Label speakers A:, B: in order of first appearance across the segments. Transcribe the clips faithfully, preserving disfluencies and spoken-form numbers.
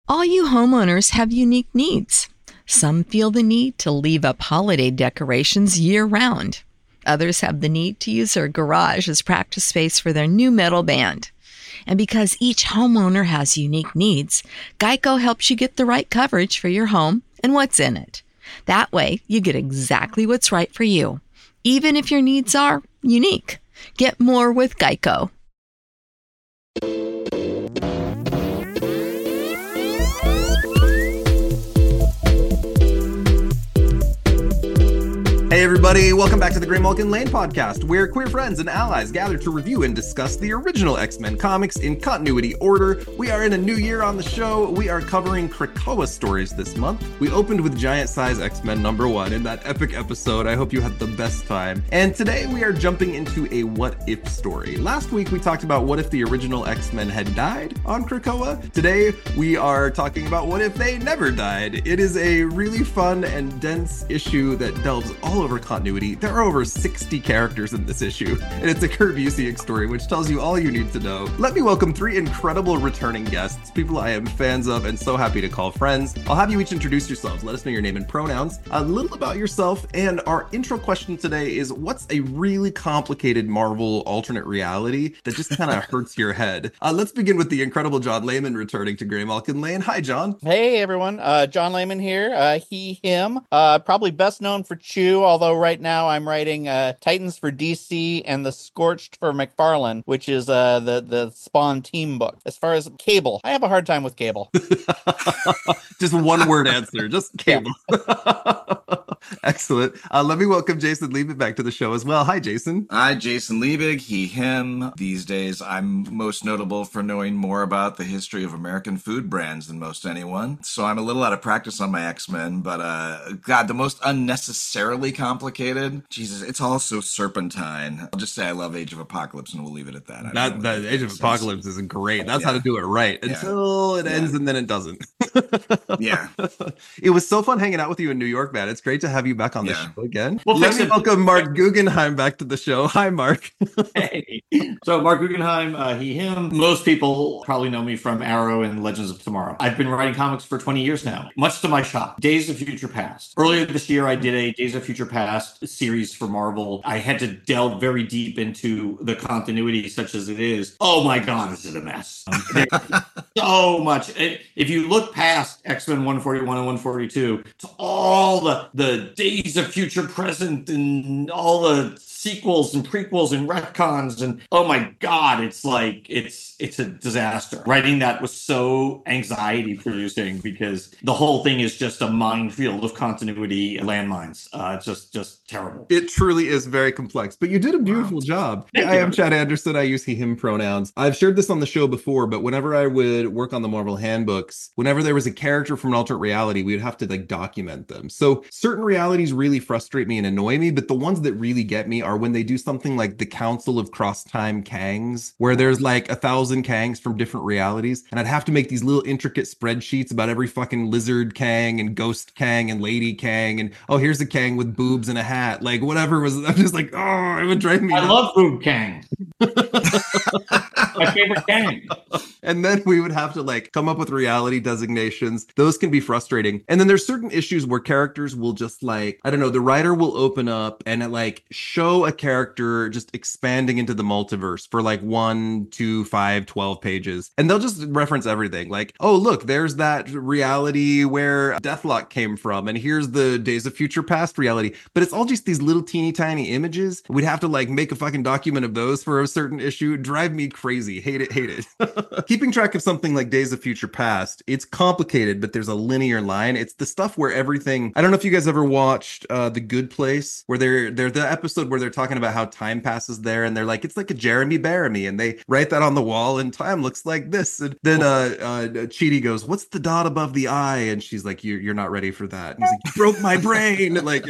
A: All you homeowners have unique needs. Some feel the need to leave up holiday decorations year-round. Others have the need to use their garage as practice space for their new metal band. And because each homeowner has unique needs, Geico helps you get the right coverage for your home and what's in it. That way, you get exactly what's right for you, even if your needs are unique. Get more with Geico.
B: Hey everybody, welcome back to the Graymalkin Lane podcast, where queer friends and allies gather to review and discuss the original X-Men comics in continuity order. We are in a new year on the show. We are covering Krakoa stories this month. We opened with Giant Size X-Men number one in that epic episode. I hope you had the best time. And today we are jumping into a what if story. Last week we talked about what if the original X-Men had died on Krakoa. Today we are talking about what if they never died. It is a really fun and dense issue that delves all over continuity. There are over sixty characters in this issue, and it's a Kurt Busiek story, which tells you all you need to know. Let me welcome three incredible returning guests, people I am fans of and so happy to call friends. I'll have you each introduce yourselves. Let us know your name and pronouns, a little about yourself, and our intro question today is, what's a really complicated Marvel alternate reality that just kind of hurts your head? Uh, let's begin with the incredible John Layman returning to Graymalkin Lane. Hi, John.
C: Hey, everyone. Uh, John Layman here. Uh, he, him. Uh, probably best known for Chew, although right now I'm writing uh, Titans for D C and The Scorched for McFarlane, which is uh, the, the Spawn team book. As far as Cable, I have a hard time with Cable.
B: Just one word answer, just Cable. Excellent. Uh, let me welcome Jason Liebig back to the show as well. Hi, Jason.
D: Hi, Jason Liebig, he, him. These days, I'm most notable for knowing more about the history of American food brands than most anyone. So I'm a little out of practice on my X-Men, but uh, God, the most unnecessarily complicated. Jesus, it's all so serpentine. I'll just say I love Age of Apocalypse, and we'll leave it at that.
B: That, that Age of Apocalypse is great. That's yeah. how to do it right until yeah. it ends yeah. and then it doesn't.
D: Yeah.
B: It was so fun hanging out with you in New York, man. It's great to have you back on the
E: yeah.
B: show again.
E: Well,
B: Let me it. welcome Mark Guggenheim back to the show. Hi, Mark.
E: Hey. So Mark Guggenheim, uh, he, him. Most people probably know me from Arrow and Legends of Tomorrow. I've been writing comics for twenty years now, much to my shock. Days of Future Past. Earlier this year, I did a Days of Future Past series for Marvel. I had to delve very deep into the continuity, such as it is. Oh my God, is it a mess? So much. If you look past X-Men one forty-one and one forty-two to all the, the Days of Future Present and all the sequels and prequels and retcons, and oh my God, it's like it's it's a disaster. Writing that was so anxiety producing because the whole thing is just a minefield of continuity landmines. Uh, it's just just terrible.
B: It truly is very complex, but you did a beautiful wow. job. Thank I you. am Chad Anderson. I use he, him pronouns. I've shared this on the show before, but whenever I would work on the Marvel handbooks, whenever there was a character from an alternate reality, we would have to like document them. So certain realities really frustrate me and annoy me, but the ones that really get me are when they do something like the Council of Cross-Time Kangs, where there's like a thousand Kangs from different realities, and I'd have to make these little intricate spreadsheets about every fucking lizard Kang and ghost Kang and lady Kang, and oh, here's a Kang with boobs and a hat, like whatever was. I'm just like, oh, it would drive me.
E: I nuts. love boob Kang. My favorite Kang.
B: And then we would have to like come up with reality designations. Those can be frustrating. And then there's certain issues where characters will just like, I don't know, the writer will open up and it like show a character just expanding into the multiverse for like one, two, five, twelve pages. And they'll just reference everything. Like, oh, look, there's that reality where Deathlock came from. And here's the Days of Future Past reality. But it's all just these little teeny tiny images. We'd have to like make a fucking document of those for a certain issue. Drive me crazy. Hate it, hate it. Keeping track of something like Days of Future Past, it's complicated, but there's a linear line. It's the stuff where everything, I don't know if you guys ever watched uh, The Good Place, where they're, they're the episode where they're talking about how time passes there, and they're like, it's like a Jeremy Bearimy, and they write that on the wall, and time looks like this. And then uh, uh, Chidi goes, what's the dot above the I? And she's like, you're, you're not ready for that. And he's like, you broke my brain. Like, it's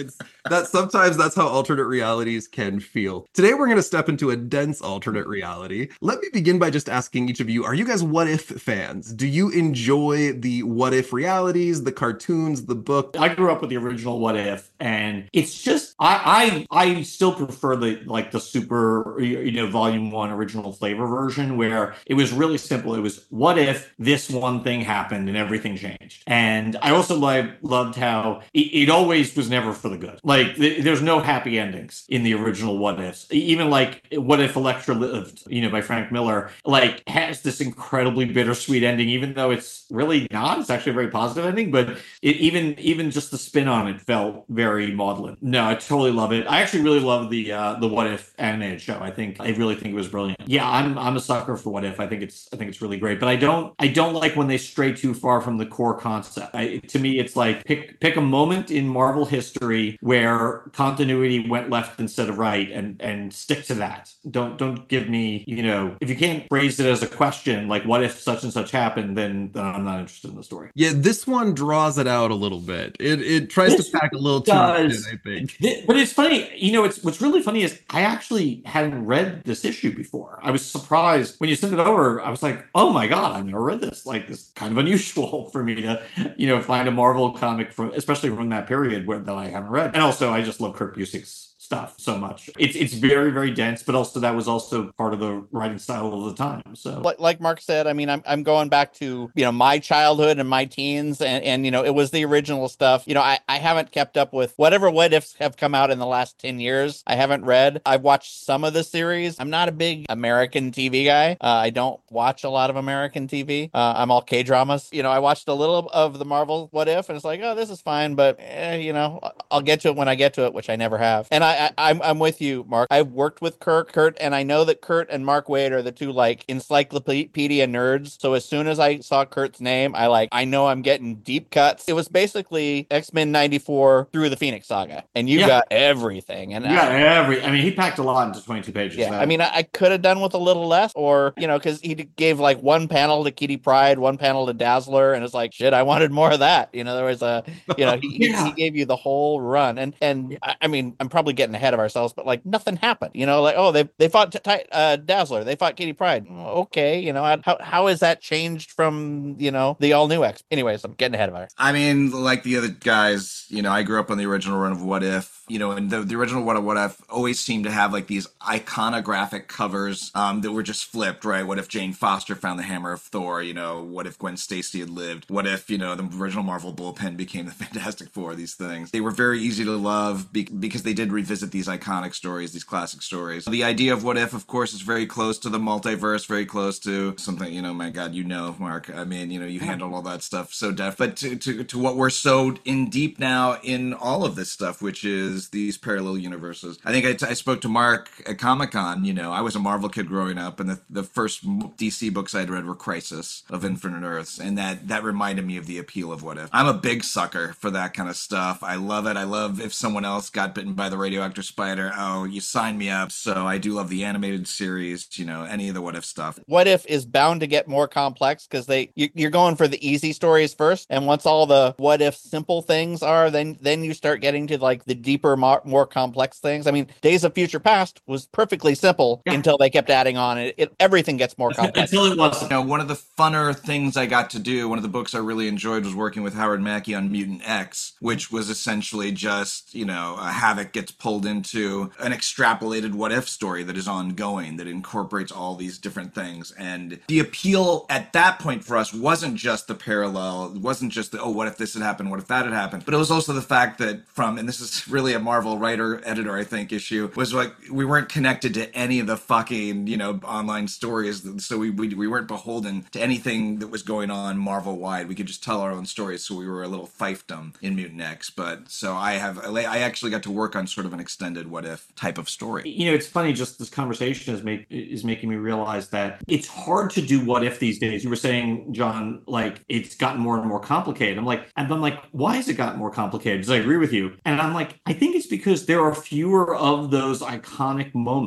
B: that sometimes that's how alternate realities can feel. Today we're going to step into a dense alternate reality. Let me begin by just asking each of you, are you guys What If fans? Do you enjoy the What If realities, the cartoons, the book?
E: I grew up with the original What If, and it's just I I I still prefer the like the super you know volume one original flavor version where it was really simple. It was what if this one thing happened and everything changed. And I also like loved how it, it always was never for the good. Like th- there's no happy endings in the original What Ifs. Even like What If Electra Lived, you know, by Frank Miller, like has this incredibly bittersweet ending, even though it's really not. It's actually a very positive ending, but it, even even just the spin on it felt very maudlin. No, I totally love it. I actually really love the uh, the What If animated show. I think I really think it was brilliant. Yeah, I'm I'm a sucker for What If. I think it's I think it's really great. But I don't I don't like when they stray too far from the core concept. I, to me, it's like pick pick a moment in Marvel history where continuity went left instead of right, and and stick to that. Don't don't give me you know if you can't phrase it as a question like what if such and such happened, then, then I'm not interested in the story.
B: Yeah, this one draws it out a little bit. It it tries
E: This
B: to pack a little too
E: does.
B: much in, I think.
E: It- but it's funny, you know, it's what's really funny is I actually hadn't read this issue before. I was surprised when you sent it over. I was like, oh my God, I've never read this. Like, this is kind of unusual for me to, you know, find a Marvel comic from, especially from that period where that I haven't read. And also, I just love Kurt Busiek's stuff so much. It's it's very, very dense, but also that was also part of the writing style of the time. So
C: like, like Mark said, I mean, I'm I'm going back to, you know, my childhood and my teens, and, and you know, it was the original stuff. You know, I, I haven't kept up with whatever What Ifs have come out in the last ten years. I haven't read. I've watched some of the series. I'm not a big American T V guy. Uh, I don't watch a lot of American T V. Uh, I'm all K-dramas. You know, I watched a little of the Marvel What If, and it's like, oh, this is fine, but, eh, you know, I'll get to it when I get to it, which I never have. And I, I I'm I'm with you, Mark. I've worked with Kurt, Kurt, and I know that Kurt and Mark Waid are the two like encyclopedia nerds. So as soon as I saw Kurt's name, I like I know I'm getting deep cuts. It was basically X-Men ninety-four through the Phoenix Saga, and you
E: Yeah.
C: got everything. And
E: you got every. I mean, he packed a lot into twenty-two pages.
C: yeah,
E: man.
C: I mean, I, I could have done with a little less, or you know, because he d- gave like one panel to Kitty Pryde, one panel to Dazzler, and it's like shit. I wanted more of that. You know, there was a, you know, he, he-
E: Yeah.
C: he gave you the whole run, and and I, I mean, I'm probably getting ahead of ourselves, but like nothing happened. You know, like oh, they they fought t- t- uh, Dazzler, they fought Kitty Pryde. Okay, you know, how how has that changed from you know the all new X? Anyways, I'm getting ahead of ours.
D: I mean, like the other guys, you know, I grew up on the original run of What If, you know, and the, the original What If, What If always seemed to have like these iconographic covers um, that were just flipped, right? What if Jane Foster found the hammer of Thor? You know, what if Gwen Stacy had lived? What if, you know, the original Marvel bullpen became the Fantastic Four? These things. They were very easy to love be- because they did revisit these iconic stories, these classic stories. The idea of What If, of course, is very close to the multiverse, very close to something, you know, my God, you know, Mark. I mean, you know, you handled all that stuff so deft. But to, to, to what we're so in deep now in all of this stuff, which is these parallel universes. I think I, t- I spoke to Mark at Comic-Con. You know, I was a Marvel kid growing up, and the, the first D C books I'd read were Crisis of Infinite Earths, and that, that reminded me of the appeal of What If. I'm a big sucker for that kind of stuff. I love it. I love if someone else got bitten by the radioactive spider. Oh, you sign me up. So I do love the animated series, you know, any of the What If stuff.
C: What If is bound to get more complex because they you, you're going for the easy stories first, and once all the What If simple things are, then then you start getting to like the deeper, more, more complex things. I mean, Days of Future Past was perfectly simple
E: Yeah.
C: until they kept adding on it. it everything gets more complex.
E: Until it wasn't.
D: You know, one of the funner things I got to do, one of the books I really enjoyed was working with Howard Mackey on Mutant X, which was essentially just, you know, a Havoc gets pulled into an extrapolated What If story that is ongoing, that incorporates all these different things. And the appeal at that point for us wasn't just the parallel, it wasn't just the, oh, what if this had happened, what if that had happened, but it was also the fact that from, and this is really a Marvel writer, editor, I think, issue, was like, we weren't connected to any of the fucking, you know, online stories, so we, we, we weren't beholden to anything that was going on Marvel-wide. We could just tell our own stories, so we were a little fiefdom in Mutant X. But, so I have, I actually got to work on sort of an extended What If type of story.
E: You know, it's funny, just this conversation is make is making me realize that it's hard to do What If these days. You were saying, John, like it's gotten more and more complicated. I'm like, and I'm like, why has it gotten more complicated? Because I agree with you. And I'm like, I think it's because there are fewer of those iconic moments.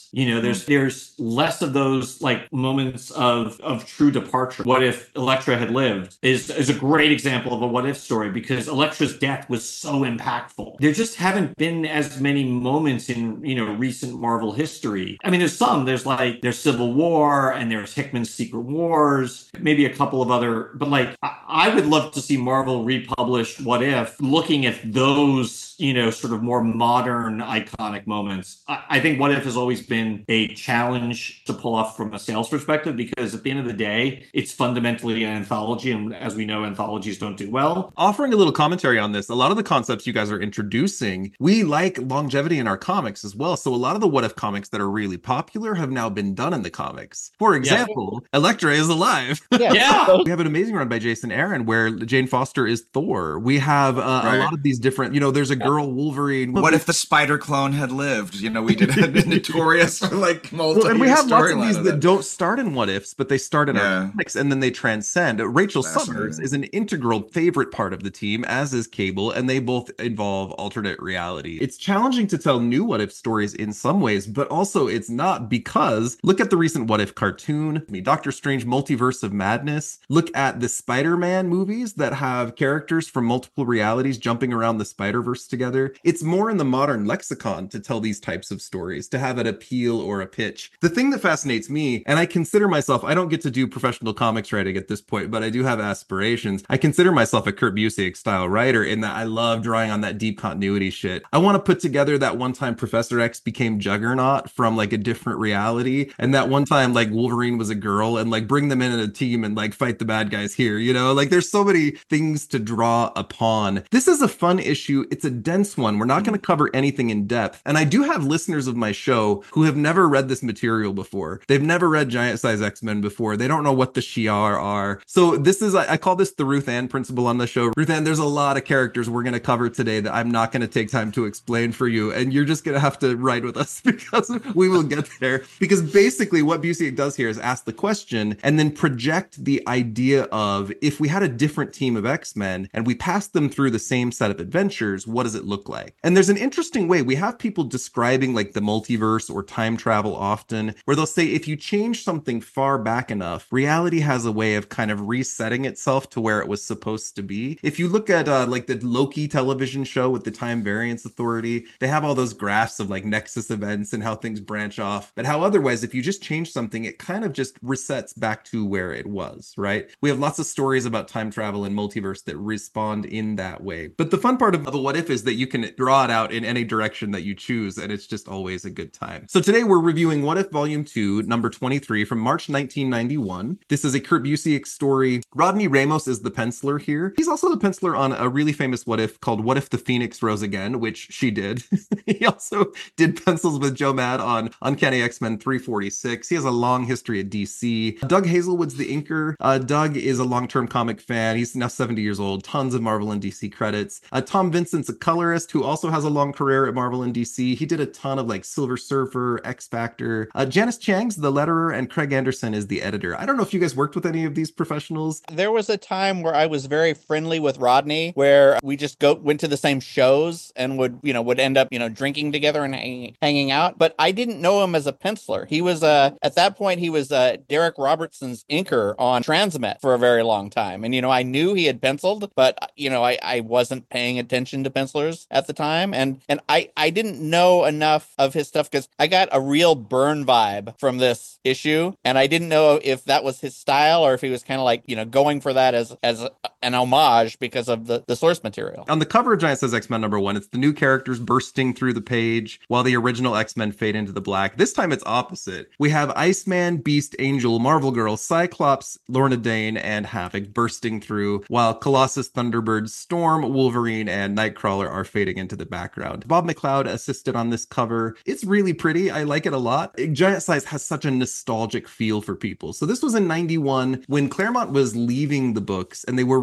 E: You know, there's there's less of those like moments of of true departure. What if Elektra had lived is is a great example of a what if story, because Elektra's death was so impactful. There just haven't been as many moments in, you know, recent Marvel history. I mean, there's some. There's like there's Civil War and there's Hickman's Secret Wars, maybe a couple of other, but like I, I would love to see Marvel republish What If, looking at those, you know, sort of more modern iconic moments. I, I think What If has always been a challenge to pull off from a sales perspective, because at the end of the day, it's fundamentally an anthology, and as we know, anthologies don't do well.
B: Offering a little commentary on this, a lot of the concepts you guys are introducing, we like longevity in our comics as well. So a lot of the What If comics that are really popular have now been done in the comics. For example, yeah. Elektra is alive.
E: Yeah. yeah.
B: We have an amazing run by Jason Aaron where Jane Foster is Thor. We have uh, right. a lot of these different, you know, there's a girl Wolverine.
D: What if the Spider clone had lived? You know, we did a notorious like multi.
B: Well, and we have lots of these of that don't start in What Ifs, but they start in yeah. our comics and then they transcend. Rachel Summers is an integral favorite part of the team, as is Cable, and they both involve alternate reality. It's challenging to tell new What If stories in some ways, but also it's not, because look at the recent What If cartoon, I mean, Doctor Strange Multiverse of Madness. Look at the Spider-Man movies that have characters from multiple realities jumping around the Spider-Verse together. It's more in the modern lexicon to tell these types of stories, to have an appeal or a pitch. The thing that fascinates me, and I consider myself, I don't get to do professional comics writing at this point, but I do have aspirations. I consider myself a Kurt Busiek style writer in that I love drawing on that deep continuity shit. I want to put together that one time Professor X became Juggernaut from like a different reality, and that one time like Wolverine was a girl, and like bring them in in a team and like fight the bad guys here, you know? Like there's so many things to draw upon. This is a fun issue. It's a dense one. We're not going to cover anything in depth. And I do have listeners of my show who have never read this material before. They've never read Giant Size X-Men before. They don't know what the Shi'ar are. So this is, I call this the Ruth Ann principle on the show. Ruth Ann, there's a lot of characters we're going to cover today that I'm not going to take time to explain for you. And you're just going to have to ride with us because we will get there. Because basically what Busiek does here is ask the question and then project the idea of, if we had a different team of X-Men and we passed them through the same set of adventures, what does it look like? And there's an interesting way. We have people describing like the multiverse or time travel often, where they'll say if you change something far back enough, reality has a way of kind of resetting itself to where it was supposed to be. If you look at uh, like the Loki television show with the Time Variance Authority, they have all those graphs of like Nexus events and how things branch off, but how otherwise, if you just change something, it kind of just resets back to where it was, right? We have lots of stories about time travel and multiverse that respond in that way. But the fun part of a What If is that you can draw it out in any direction that you choose, and it's just always a good time. So today we're reviewing What If Volume two, number twenty-three from March nineteen ninety-one. This is a Kurt Busiek story. Rodney Ramos is the penciler here. He's also the penciler on a really famous What If called What If the Phoenix Rose Again, which she did. He also did pencils with Joe Mad on Uncanny X-Men three forty-six. He has a long history at D C. Doug Hazelwood's the inker. Uh, Doug is a long-term comic fan. He's now seventy years old. Tons of Marvel and D C credits. Uh, Tom Vincent's a colorist who also has a long career at Marvel and D C. He did a ton of like Silver Surfer, X Factor. Uh, Janice Chiang's the letterer, and Craig Anderson is the editor. I don't know if you guys worked with any of these professionals.
C: There was a time where I was very friendly with Rodney, where we just go went to the same shows and would, you know, would end up, you know, drinking together and hang, hanging out. But I didn't know him as a penciler. He was, uh, at that point, he was uh, Derek Robertson's inker on Transmet for a very long time. And, you know, I knew he had penciled, but, you know, I, I wasn't paying attention to pencilers at the time. And and I, I didn't know enough of his stuff because I got a real Byrne vibe from this issue. And I didn't know if that was his style or if he was kind of like, you know, going for that as as a, an homage because of the, the source material.
B: On the cover of Giant Says X-Men number one, it's the new characters bursting through the page while the original X-Men fade into the black. This time it's opposite. We have Iceman, Beast, Angel, Marvel Girl, Cyclops, Lorna Dane, and Havoc bursting through, while Colossus, Thunderbird, Storm, Wolverine, and Nightcrawler are fading into the background. Bob McLeod assisted on this cover. It's really pretty. I like it a lot. Giant Size has such a nostalgic feel for people. So this was in ninety-one when Claremont was leaving the books and they were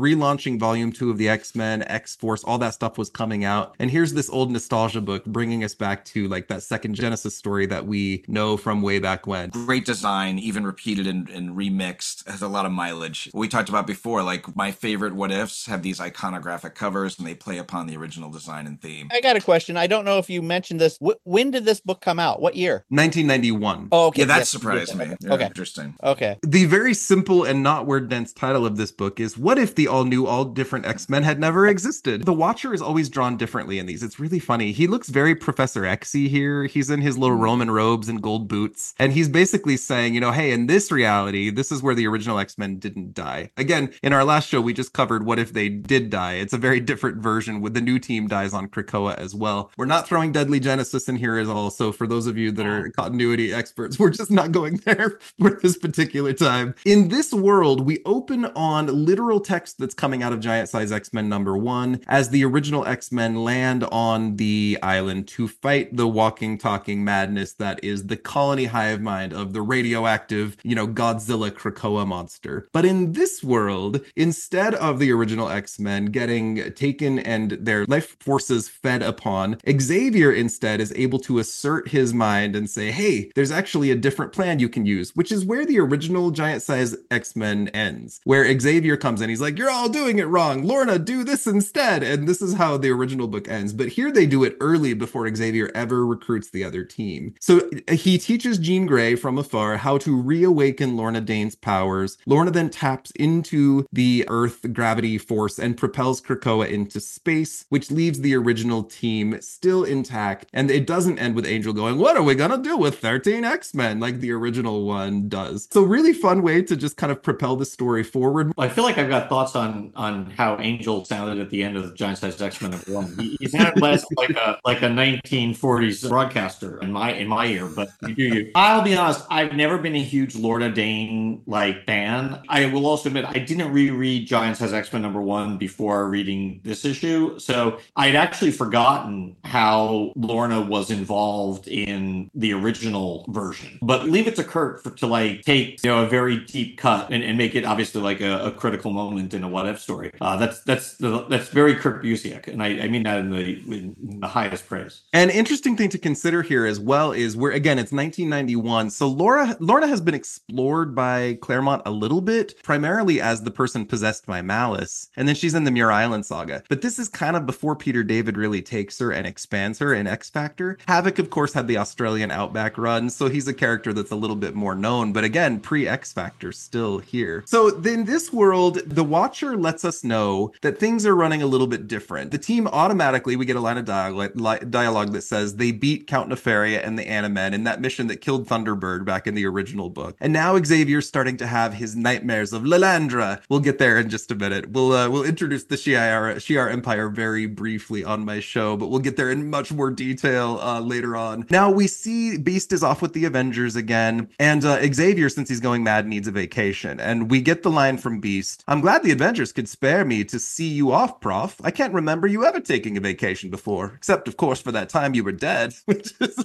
B: relaunching volume two of the X-Men, X-Force, all that stuff was coming out. And here's this old nostalgia book bringing us back to like that second Genesis story that we know from way back when.
D: Great design, even repeated and, and remixed, has a lot of mileage. We talked about before, like my favorite What Ifs have these iconographic covers and they play upon the original design and theme.
C: I got a question. I don't know if you mentioned this. W- when did this book come out? What year?
B: nineteen ninety-one.
C: Oh, okay.
D: Yeah, that
C: yes,
D: surprised
C: yes,
D: me.
C: Okay.
D: Yeah,
C: okay.
D: Interesting.
C: Okay.
B: The very simple and not word-dense title of this book is, what if the all-new, all-different X-Men had never existed? The Watcher is always drawn differently in these. It's really funny. He looks very Professor X-y here. He's in his little Roman robes and gold boots. And he's basically saying, you know, hey, in this reality, this is where the original X-Men didn't die. Again, in our last show, we just covered what if they did die. It's a very different version with the new team dies on Krakoa as well. We're not throwing Deadly Genesis in here at all. So for those of you that are continuity experts, we're just not going there for this particular time. In this world, we open on literal text that's coming out of Giant Size X-Men number one as the original X-Men land on the island to fight the walking, talking madness that is the colony hive mind of the radioactive, you know, Godzilla Krakoa monster. But in this world, instead of the original X-Men getting taken and their life forces fed upon, Xavier instead is able to assert his mind and say, hey, there's actually a different plan you can use, which is where the original Giant Size X-Men ends, where Xavier comes in, he's like, you're all doing it wrong, Lorna, do this instead. And this is how the original book ends. But here they do it early before Xavier ever recruits the other team. So he teaches Jean Grey from afar how to reawaken Lorna Dane's powers. Lorna then taps into the Earth gravity force and propels Krakoa into space, which leaves the original team still intact. And it doesn't end with Angel going, what are we gonna do with thirteen X-Men, like the original one does. So really fun way to just kind of propel the story forward.
E: I feel like I've got thoughts on on how Angel sounded at the end of the Giant Size X-Men number one. He, he sounded less like a like a nineteen forties broadcaster in my in my ear, but you do you. I'll be honest, I've never been a huge Lorna Dane like fan. I will also admit I didn't reread Giant Size X-Men number one before reading this issue, so I'd actually forgotten how Lorna was involved in the original version. But leave it to Kurt for, to like take you know a very deep cut and, and make it obviously like a, a critical moment in a what if story. Uh, that's that's that's very Kurt Busiek, and I, I mean that in the, in the highest praise.
B: An interesting thing to consider here as well is where again it's nineteen ninety-one, so Laura Lorna has been explored by Claremont a little bit, primarily as the person possessed by malice, and then she's in the Muir Island saga. But this is kind of before Peter David really takes her and expands her in X Factor. Havoc, of course, had the Australian Outback run, so he's a character that's a little bit more known, but again, pre-X Factor still here. So in this world, the Watcher lets us know that things are running a little bit different. The team automatically, we get a line of dialogue, dialogue that says they beat Count Nefaria and the Animen in that mission that killed Thunderbird back in the original book. And now Xavier's starting to have his nightmares of Lilandra. We'll get there in just a minute. We'll uh, we'll introduce the Shi'ar, Shi'ar Empire very briefly on my show, but we'll get there in much more detail uh, later on. Now we see Beast is off with the Avengers again, and uh, Xavier, since he's going mad, needs a vacation. And we get the line from Beast, I'm glad the Avengers could spare me to see you off, Prof. I can't remember you ever taking a vacation before, except of course for that time you were dead, which is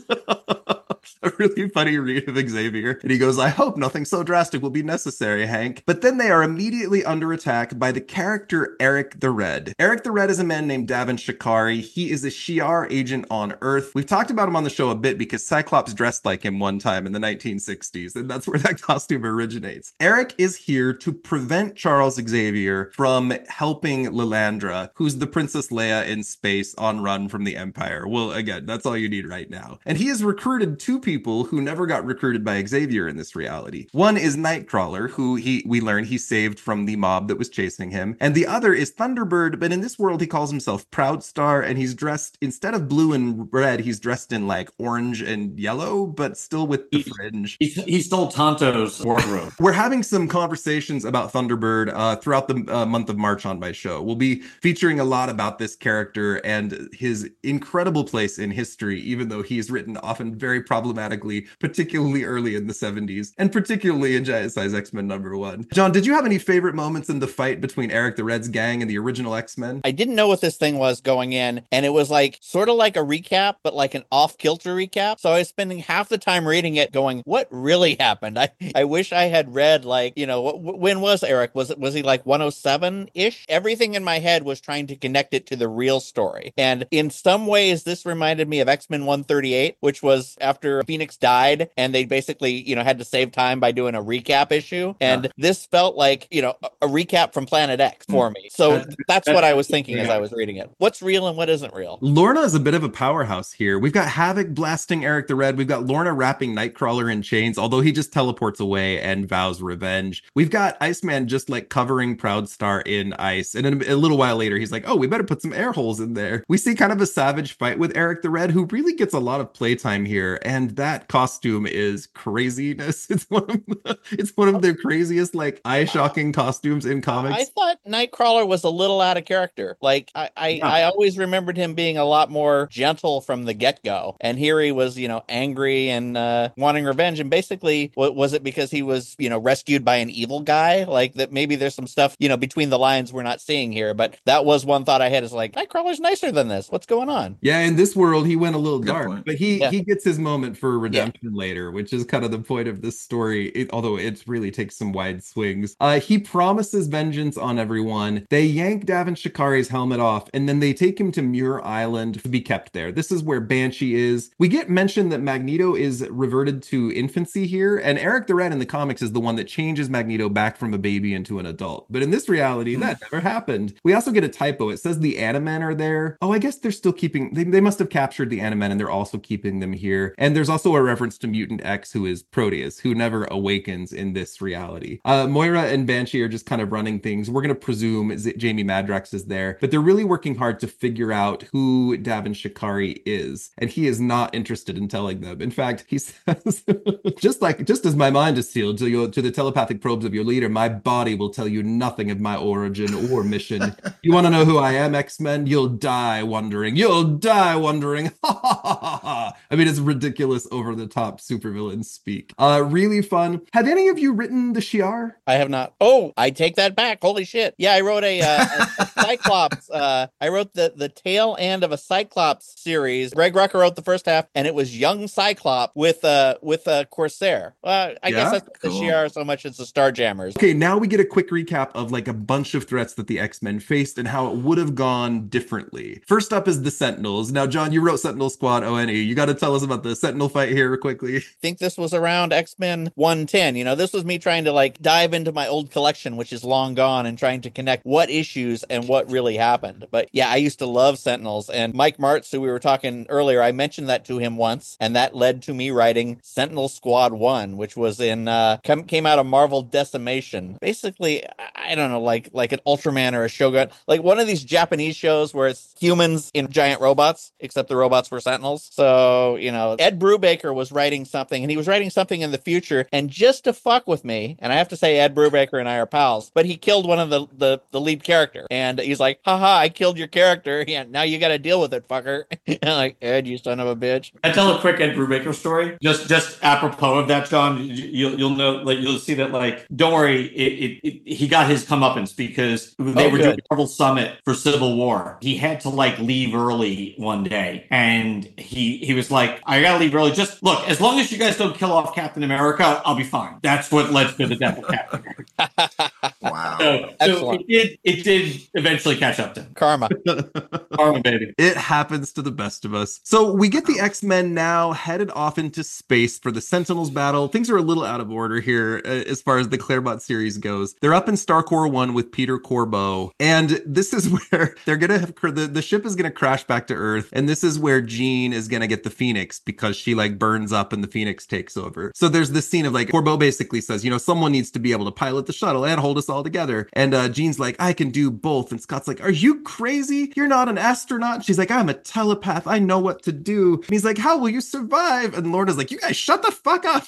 B: a really funny read of Xavier. And he goes, I hope nothing so drastic will be necessary, Hank. But then they are immediately under attack by the character Eric the Red. Eric the Red is a man named Davin Shikari. He is a Shi'ar agent on Earth. We've talked about him on the show a bit because Cyclops dressed like him one time in the nineteen sixties, and that's where that costume originates. Eric is here to prevent Charles Xavier from helping Lilandra, who's the Princess Leia in space on run from the Empire. Well, again, that's all you need right now. And he has recruited two people who never got recruited by Xavier in this reality. One is Nightcrawler, who he we learn he saved from the mob that was chasing him. And the other is Thunderbird, but in this world he calls himself Proudstar, and he's dressed, instead of blue and red, he's dressed in like orange and yellow, but still with the
E: he,
B: fringe.
E: He, he stole Tonto's wardrobe.
B: We're having some conversations about Thunderbird uh, throughout the uh, month of March on my show. We'll be featuring a lot about this character and his incredible place in history, even though he is written often very problematic problematically, particularly early in the seventies, and particularly in Giant Size X-Men number one. John, did you have any favorite moments in the fight between Eric the Red's gang and the original X-Men?
C: I didn't know what this thing was going in, and it was like sort of like a recap, but like an off-kilter recap. So I was spending half the time reading it going, what really happened? I, I wish I had read, like, you know, w- when was Eric? Was it was he like one oh seven-ish? Everything in my head was trying to connect it to the real story. And in some ways, this reminded me of X-Men one thirty-eight, which was after Phoenix died, and they basically, you know, had to save time by doing a recap issue. And yeah. this felt like, you know, a, a recap from Planet X for me. So that's what I was thinking as I was reading it. What's real and what isn't real?
B: Lorna is a bit of a powerhouse here. We've got Havoc blasting Eric the Red. We've got Lorna wrapping Nightcrawler in chains, although he just teleports away and vows revenge. We've got Iceman just like covering Proudstar in ice. And then a little while later, he's like, oh, we better put some air holes in there. We see kind of a savage fight with Eric the Red, who really gets a lot of playtime here. And that costume is craziness. It's one of the, it's one of the craziest, like, eye-shocking costumes in comics.
C: I thought Nightcrawler was a little out of character. Like, I, I, yeah. I always remembered him being a lot more gentle from the get-go. And here he was, you know, angry and uh, wanting revenge. And basically, what was it because he was, you know, rescued by an evil guy? Like, that maybe there's some stuff, you know, between the lines we're not seeing here. But that was one thought I had, is like, Nightcrawler's nicer than this. What's going on?
B: Yeah, in this world, he went a little Good dark. Point. But he,
C: yeah.
B: he gets his moment for redemption
C: yeah.
B: later, which is kind of the point of this story, it, although it really takes some wide swings. Uh, he promises vengeance on everyone. They yank Davin Shikari's helmet off, and then they take him to Muir Island to be kept there. This is where Banshee is. We get mentioned that Magneto is reverted to infancy here, and Eric the Red in the comics is the one that changes Magneto back from a baby into an adult. But in this reality, that never happened. We also get a typo. It says the Animen are there. Oh, I guess they're still keeping... They, they must have captured the Animen, and they're also keeping them here. And there's also a reference to Mutant X, who is Proteus, who never awakens in this reality. Uh, Moira and Banshee are just kind of running things. We're going to presume Z- Jamie Madrox is there, but they're really working hard to figure out who Davin Shikari is. And he is not interested in telling them. In fact, he says, just like, just as my mind is sealed to, your, to the telepathic probes of your leader, my body will tell you nothing of my origin or mission. You want to know who I am, X-Men? You'll die wondering. You'll die wondering. I mean, it's ridiculous, over the top supervillain speak. Uh, really fun. Have any of you written the Shi'ar?
C: I have not. Oh, I take that back. Holy shit. Yeah, I wrote a, uh, a, a Cyclops. Uh, I wrote the, the tail end of a Cyclops series. Greg Rucka wrote the first half, and it was young Cyclops with uh, with a uh, Corsair. Uh, I yeah? guess that's cool. The Shi'ar so much as the Starjammers.
B: Okay, now we get a quick recap of like a bunch of threats that the X-Men faced and how it would have gone differently. First up is the Sentinels. Now, John, you wrote Sentinel Squad O N E. You got to tell us about the Sentinel fight here quickly.
C: I think this was around X-Men one ten. You know, this was me trying to like dive into my old collection, which is long gone, and trying to connect what issues and what really happened. But yeah, I used to love Sentinels, and Mike Martz, who we were talking earlier, I mentioned that to him once, and that led to me writing Sentinel Squad one, which was in uh come, came out of Marvel Decimation. Basically, I don't know, like like an Ultraman or a Shogun, like one of these Japanese shows where it's humans in giant robots, except the robots were Sentinels. So, you know, Ed Brubaker was writing something, and he was writing something in the future, and just to fuck with me, and I have to say Ed Brubaker and I are pals, but he killed one of the the, the lead character, and he's like, haha, I killed your character, yeah, now you gotta deal with it, fucker. And I'm like, Ed, you son of a bitch.
E: I tell a quick Ed Brubaker story, just just apropos of that, John. You'll you'll know, like, you'll see that, like, don't worry, it, it, it he got his comeuppance because they oh, were good. doing Marvel Summit for Civil War. He had to like leave early one day, and he he was like, I gotta leave early. Just look, as long as you guys don't kill off Captain America, I'll be fine. That's what led to the death of Captain America.
D: Wow.
E: So, so it did it did eventually catch up to him.
C: Karma.
E: Karma, baby.
B: It happens to the best of us. So we get the X-Men now headed off into space for the Sentinels battle. Things are a little out of order here uh, as far as the Claremont series goes. They're up in Star Corps one with Peter Corbeau, and this is where they're gonna have the, the ship is gonna crash back to Earth, and this is where Jean is gonna get the Phoenix because she like burns up and the Phoenix takes over. So there's this scene of like Corbeau basically says, you know, someone needs to be able to pilot the shuttle and hold us all together. And uh, Jean's like, I can do both. And Scott's like, are you crazy? You're not an astronaut. She's like, I'm a telepath. I know what to do. And he's like, how will you survive? And Lorna's like, you guys shut the fuck up.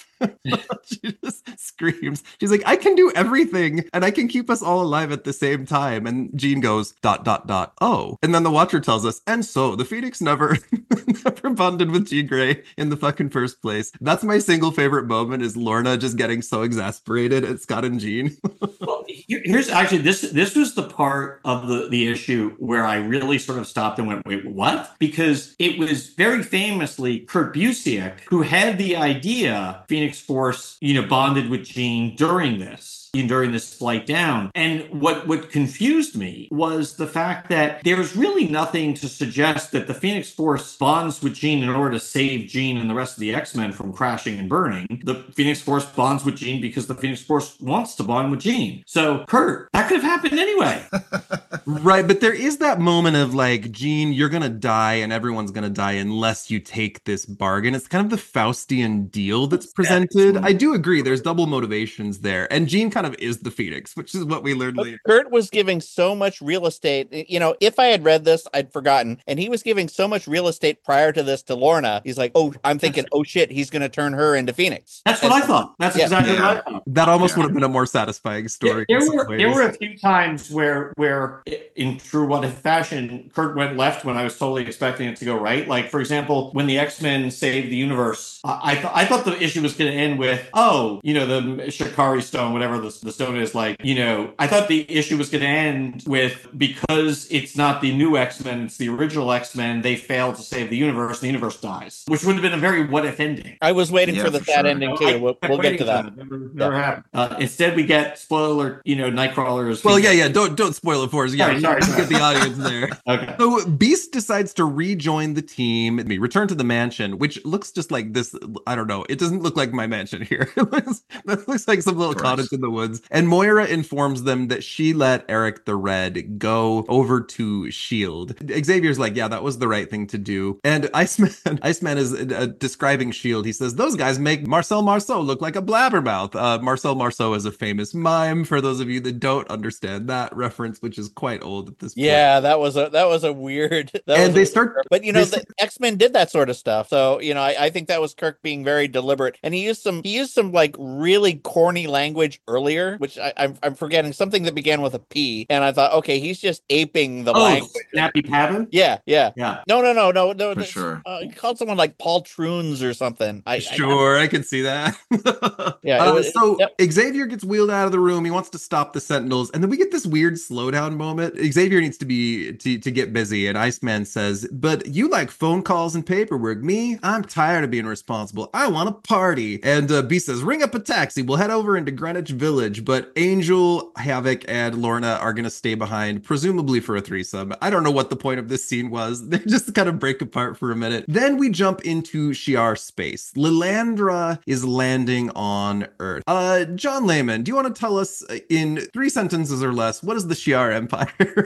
B: She just screams. She's like, I can do everything and I can keep us all alive at the same time. And Jean goes, dot, dot, dot, oh. And then the Watcher tells us, and so the Phoenix never, never bonded with Jean Grey in the fucking first place. That's my single favorite moment, is Lorna just getting so exasperated at Scott and Jean.
E: Well, here- here's actually, this this was the part of the, the issue where I really sort of stopped and went, wait, what? Because it was very famously Kurt Busiek who had the idea Phoenix Force, you know, bonded with Jean during this. during this flight down. And what, what confused me was the fact that there was really nothing to suggest that the Phoenix Force bonds with Jean in order to save Jean and the rest of the X-Men from crashing and burning. The Phoenix Force bonds with Jean because the Phoenix Force wants to bond with Jean. So, Kurt, that could have happened anyway.
B: Right, but there is that moment of like, Jean, you're gonna die and everyone's gonna die unless you take this bargain. It's kind of the Faustian deal that's presented. I do agree, there's double motivations there. And Jean kind of is the Phoenix, which is what we learned
C: But
B: later.
C: Kurt was giving so much real estate. You know, if I had read this, I'd forgotten. And he was giving so much real estate prior to this to Lorna. He's like, oh, I'm thinking, oh shit, he's going to turn her into Phoenix.
E: That's what
C: And-
E: I thought. That's
C: Yeah.
E: exactly
D: Yeah.
E: what I thought.
B: That almost
D: Yeah.
B: would have been a more satisfying story.
E: There,
B: in
E: there
B: some
E: were there
B: ways.
E: were a few times where where in true what if fashion, Kurt went left when I was totally expecting it to go right. Like, for example, when the X-Men saved the universe, I I, th- I thought the issue was going to end with, oh, you know, the Shikari stone, whatever the, the stone is, like, you know, I thought the issue was going to end with, because it's not the new X-Men, it's the original X-Men, they failed to save the universe, the universe dies, which would have been a very what if ending.
C: I was waiting
D: Yeah,
C: for the
D: for
C: sad
D: sure.
C: ending too.
E: I
C: We'll,
E: kept
C: we'll get
E: waiting
C: to
E: for
C: that.
E: it. Never, never happened. Uh, instead, we get spoiler. You know, Nightcrawler is.
B: Well, yeah, yeah. Don't don't spoil it for us. Yeah,
E: Sorry, sorry,
B: let's
E: sorry.
B: get the audience there.
E: Okay.
B: So Beast decides to rejoin the team, return to the mansion, which looks just like this. I don't know. It doesn't look like my mansion here. It looks, it looks like some little
D: Of course.
B: cottage in the woods. And Moira informs them that she let Eric the Red go over to S H I E L D. Xavier's like, yeah, that was the right thing to do. And Iceman, Iceman is uh, describing S H I E L D. He says, those guys make Marcel Marceau look like a blabbermouth. Uh, Marcel Marceau is a famous mime, for those of you that don't understand that reference, which is quite old at this point.
C: Yeah, that was a that was a weird. That
B: And
C: was
B: they
C: a-
B: start-
C: but you know,
B: they
C: the X-Men did that sort of stuff. So you know, I, I think that was Kirk being very deliberate, and he used some he used some like really corny language earlier, which I, I'm I'm forgetting, something that began with a P, and I thought, okay, he's just aping the
E: Oh,
C: language.
E: Snappy Pattern.
C: Yeah, yeah.
E: Yeah.
C: No, no, no, no, no.
D: For
C: that's-
D: sure.
C: Uh, he called someone like Paul Troons or something. I, I-
B: Sure, I, can see that.
C: Yeah, it
B: Uh,
C: was-
B: so
C: yep.
B: Xavier gets wheeled out of the room. He wants to stop the Sentinels, and then we get this weird slowdown moment. Xavier needs to be to, to get busy, and Iceman says, "But you like phone calls and paperwork. Me, I'm tired of being responsible. I want to party." And uh, B says, "Ring up a taxi. We'll head over into Greenwich Village." But Angel, Havoc, and Lorna are gonna stay behind, presumably for a threesome. I don't know what the point of this scene was. They just kind of break apart for a minute. Then we jump into Shi'ar space. Lilandra is landing on Earth. Uh, John Layman, do you want to tell us uh, in three sentences or less, what is the Shi'ar Empire?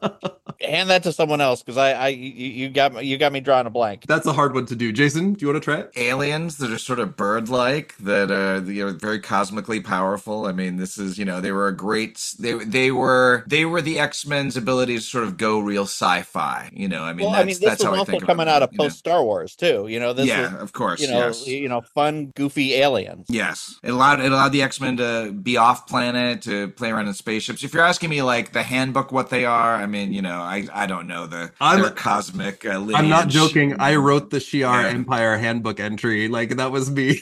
C: hand that to someone else, because I, I, you, you got me, you got me drawing a blank.
B: That's a hard one to do. Jason, do you want to try it?
D: Aliens that are sort of bird-like, that are, you know, very cosmically powerful. I mean, this is, you know, they were a great, they they were they were the X-Men's ability to sort of go real sci-fi. You know, I mean,
C: Well,
D: that's,
C: I mean, this
D: that's
C: was
D: how I
C: also
D: think
C: coming
D: about
C: out of
D: it, you know?
C: post Star Wars too. You know, this
D: yeah,
C: was,
D: of course,
C: you know,
D: yes.
C: you know, fun, goofy aliens.
D: Yes, it allowed it allowed the X-Men to be off planet, to play around in spaceships. If you're asking me, like the handbook, what they are, I mean, you know, I I don't know the
B: I'm-
D: their cosmic. Uh,
B: I'm not
D: lineage.
B: joking. I wrote the Shi'ar
D: Yeah.
B: Empire handbook entry. Like, that was me.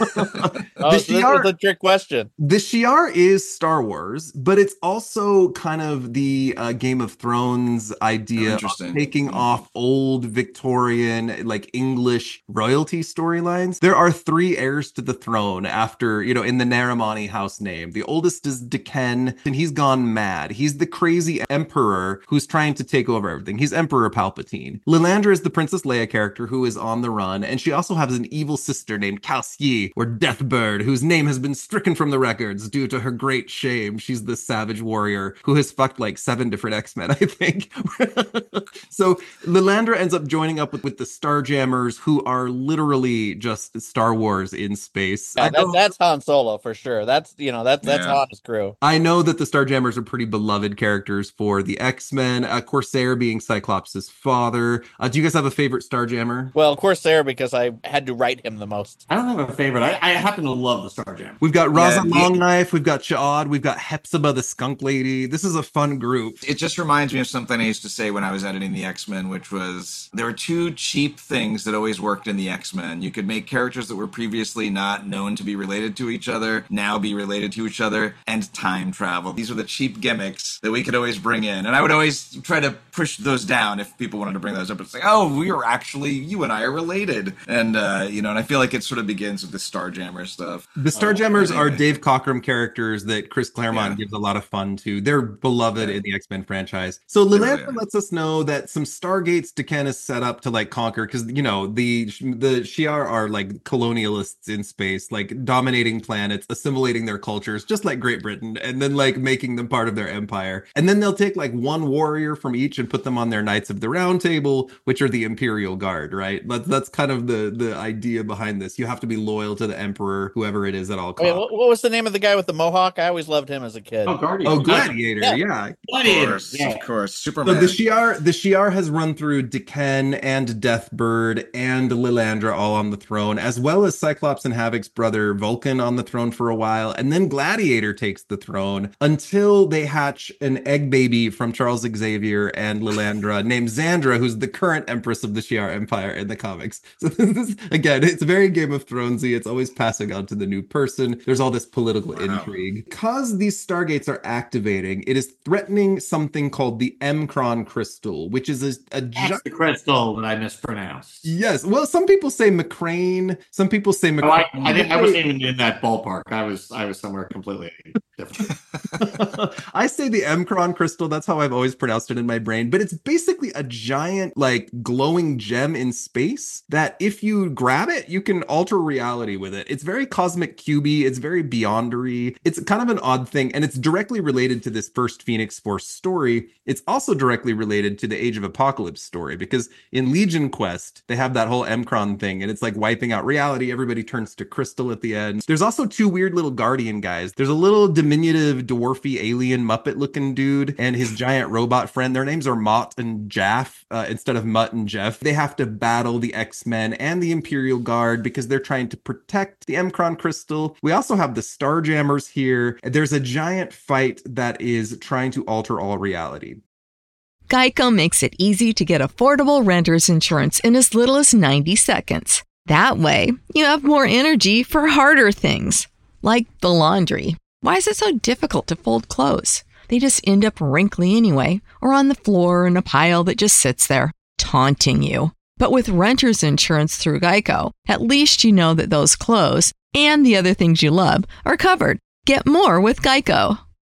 C: Oh,
B: the
C: so this
B: Shi'ar,
C: was a trick question.
B: the Shi'ar is Star Wars, but it's also kind of the uh, Game of Thrones idea of
D: Interesting.
B: taking
D: Mm.
B: off old Victorian, like English royalty storylines. There are three heirs to the throne after, you know, in the Naramani house name. The oldest is Deken, and he's gone mad. He's the crazy emperor who's trying trying to take over everything. He's Emperor Palpatine. Lilandra is the Princess Leia character who is on the run, and she also has an evil sister named Kal'Syi, or Deathbird, whose name has been stricken from the records due to her great shame. She's the savage warrior who has fucked like seven different X-Men, I think. So Lilandra ends up joining up with, with the Starjammers, who are literally just Star Wars in space.
C: Yeah,
B: I
C: that,
B: know,
C: that's Han Solo for sure. That's, you know, that's that's
D: Yeah.
C: Han's crew.
B: I know that the Starjammers are pretty beloved characters for the X-Men, uh, Corsair being Cyclops' father. Uh, do you guys have a favorite Starjammer?
C: Well, of course, there because I had to write him the most.
E: I don't have a favorite. I, I happen to love the Starjammer.
B: We've got Raza
D: Yeah, the-
B: Longknife, we've got Cha'ad, we've got Hepzibah the Skunk Lady. This is a fun group.
D: It just reminds me of something I used to say when I was editing the X-Men, which was there were two cheap things that always worked in the X-Men. You could make characters that were previously not known to be related to each other, now be related to each other, and time travel. These were the cheap gimmicks that we could always bring in. And I would always try to push those down if people wanted to bring those up. It's like, oh, we are actually, you and I are related. And, uh, you know, and I feel like it sort of begins with the Starjammer stuff.
B: The Starjammers
D: Oh,
B: are
D: anyway.
B: Dave Cockrum characters that Chris Claremont
D: Yeah.
B: gives a lot of fun to. They're beloved
D: Yeah.
B: in the X-Men franchise. So
D: They really
B: Lilandra
D: are.
B: lets us know that some Stargates D'Ken is set up to like conquer, because you know the the Shi'ar are like colonialists in space, like dominating planets, assimilating their cultures, just like Great Britain, and then like making them part of their empire. And then they'll take like one warrior from each and put them on their Knights of the Round Table, which are the Imperial Guard, right? That's that's kind of the the idea behind this. You have to be loyal to the Emperor, whoever it is at all
C: Oh,
B: costs.
C: yeah, what, what was the name of the guy with the mohawk? I always loved him as a kid.
E: Oh, Guardian.
B: Oh, Gladiator,
C: Yeah.
B: yeah.
D: Of
E: Gladiator.
D: course,
E: Yeah.
D: of course.
B: So
D: Superman.
B: the Shi'ar, the Shi'ar has run through D'Ken and Deathbird and Lilandra all on the throne, as well as Cyclops and Havoc's brother Vulcan on the throne for a while, and then Gladiator takes the throne until they hatch an egg baby from Charles Xavier and Lilandra named Xandra, who's the current Empress of the Shi'ar Empire in the comics. So this is, again, it's very Game of Thronesy. It's always passing on to the new person. There's all this political
D: Wow.
B: intrigue. Because these Stargates are activating, it is threatening something called the M'Kraan crystal, which is a, a
E: That's
B: giant.
E: the crystal that I mispronounced.
B: Yes. Well, some people say McCrane. Some people say
E: Oh, I,
B: McCrane.
E: I, didn't, I wasn't even in that ballpark. I was I was somewhere completely different.
B: I say the M'Kraan crystal. That's how I've always pronounced it in my brain. But it's basically a giant, like, glowing gem in space that if you grab it, you can alter reality with it. It's very cosmic cubey. It's very beyondery. It's kind of an odd thing. And it's directly related to this first Phoenix Force story. It's also directly related to the Age of Apocalypse story, because in Legion Quest, they have that whole M'Kraan thing, and it's like wiping out reality. Everybody turns to crystal at the end. There's also two weird little Guardian guys. There's a little diminutive, dwarfy, alien Muppet-looking dude and his giant robot friend. Their names are Mott and Jaff uh, instead of Mutt and Jeff. They have to battle the X-Men and the Imperial Guard because they're trying to protect the M'Kraan crystal. We also have the Starjammers here. There's a giant fight that is trying to alter all reality.
A: Geico makes it easy to get affordable renter's insurance in as little as ninety seconds. That way, you have more energy for harder things, like the laundry. Why is it so difficult to fold clothes? They just end up wrinkly anyway, or on the floor in a pile that just sits there, taunting you. But with renter's insurance through Geico, at least you know that those clothes and the other things you love are covered. Get more with Geico.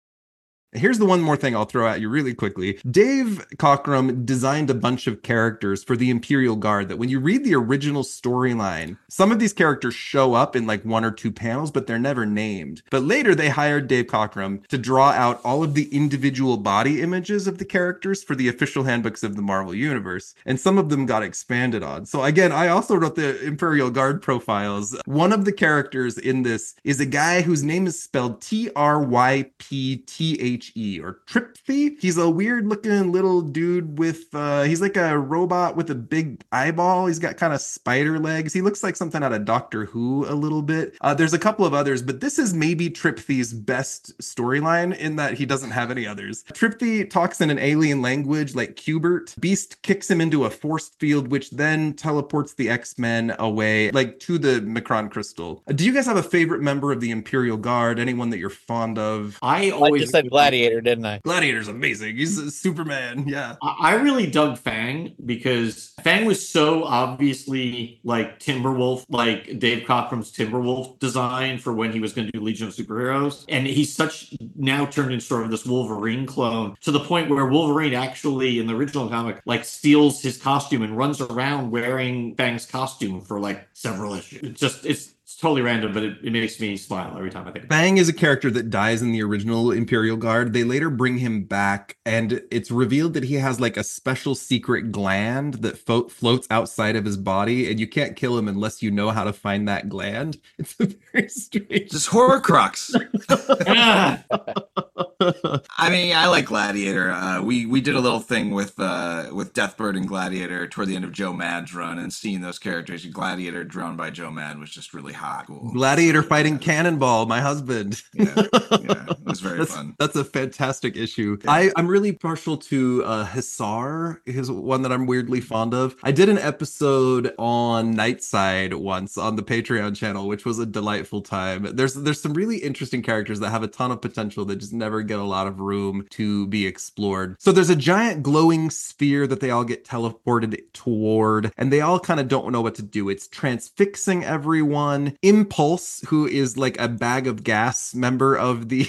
B: Here's the one more thing I'll throw at you really quickly. Dave Cockrum designed a bunch of characters for the Imperial Guard that when you read the original storyline, some of these characters show up in like one or two panels, but they're never named. But later they hired Dave Cockrum to draw out all of the individual body images of the characters for the official handbooks of the Marvel Universe. And some of them got expanded on. So again, I also wrote the Imperial Guard profiles. One of the characters in this is a guy whose name is spelled T R Y P T H E, or Tripthy. He's a weird looking little dude with, uh, he's like a robot with a big eyeball. He's got kind of spider legs. He looks like something out of Doctor Who a little bit. Uh, there's a couple of others, but this is maybe Tripthy's best storyline in that he doesn't have any others. Tripthy talks in an alien language like Qbert. Beast kicks him into a force field, which then teleports the X-Men away, like to the M'Kraan crystal. Uh, do you guys have a favorite member of the Imperial Guard? Anyone that you're fond of?
E: I
C: Like
E: always
C: you said, Gladiator. Gladiator, didn't I?
B: Gladiator's amazing. He's a Superman. Yeah.
E: I I really dug Fang because Fang was so obviously like Timberwolf, like Dave Cockrum's Timberwolf design for when he was going to do Legion of Superheroes. And he's such now turned into sort of this Wolverine clone to the point where Wolverine actually in the original comic like steals his costume and runs around wearing Fang's costume for like several issues. It's just, it's, it's totally random, but it, it makes me smile every time I think about it.
B: Fang is a character that dies in the original Imperial Guard. They later bring him back, and it's revealed that he has like a special secret gland that fo- floats outside of his body, and you can't kill him unless you know how to find that gland. It's a very strange.
D: This Horcrux.
E: Ah!
D: I mean, I like Gladiator. Uh, we we did a little thing with uh, with Deathbird and Gladiator toward the end of Joe Mad's run, and seeing those characters, Gladiator drawn by Joe Mad was just really hot. Cool.
B: Gladiator fighting Cannonball, my husband.
D: Yeah, yeah, it was very
B: that's,
D: fun.
B: That's a fantastic issue.
D: Yeah.
B: I, I'm really partial to uh, Hisar, is one that I'm weirdly fond of. I did an episode on Nightside once on the Patreon channel, which was a delightful time. There's there's some really interesting characters that have a ton of potential that just never get a lot of room to be explored. So there's a giant glowing sphere that they all get teleported toward, and they all kind of don't know what to do. It's transfixing everyone. Impulse, who is like a bag of gas member of the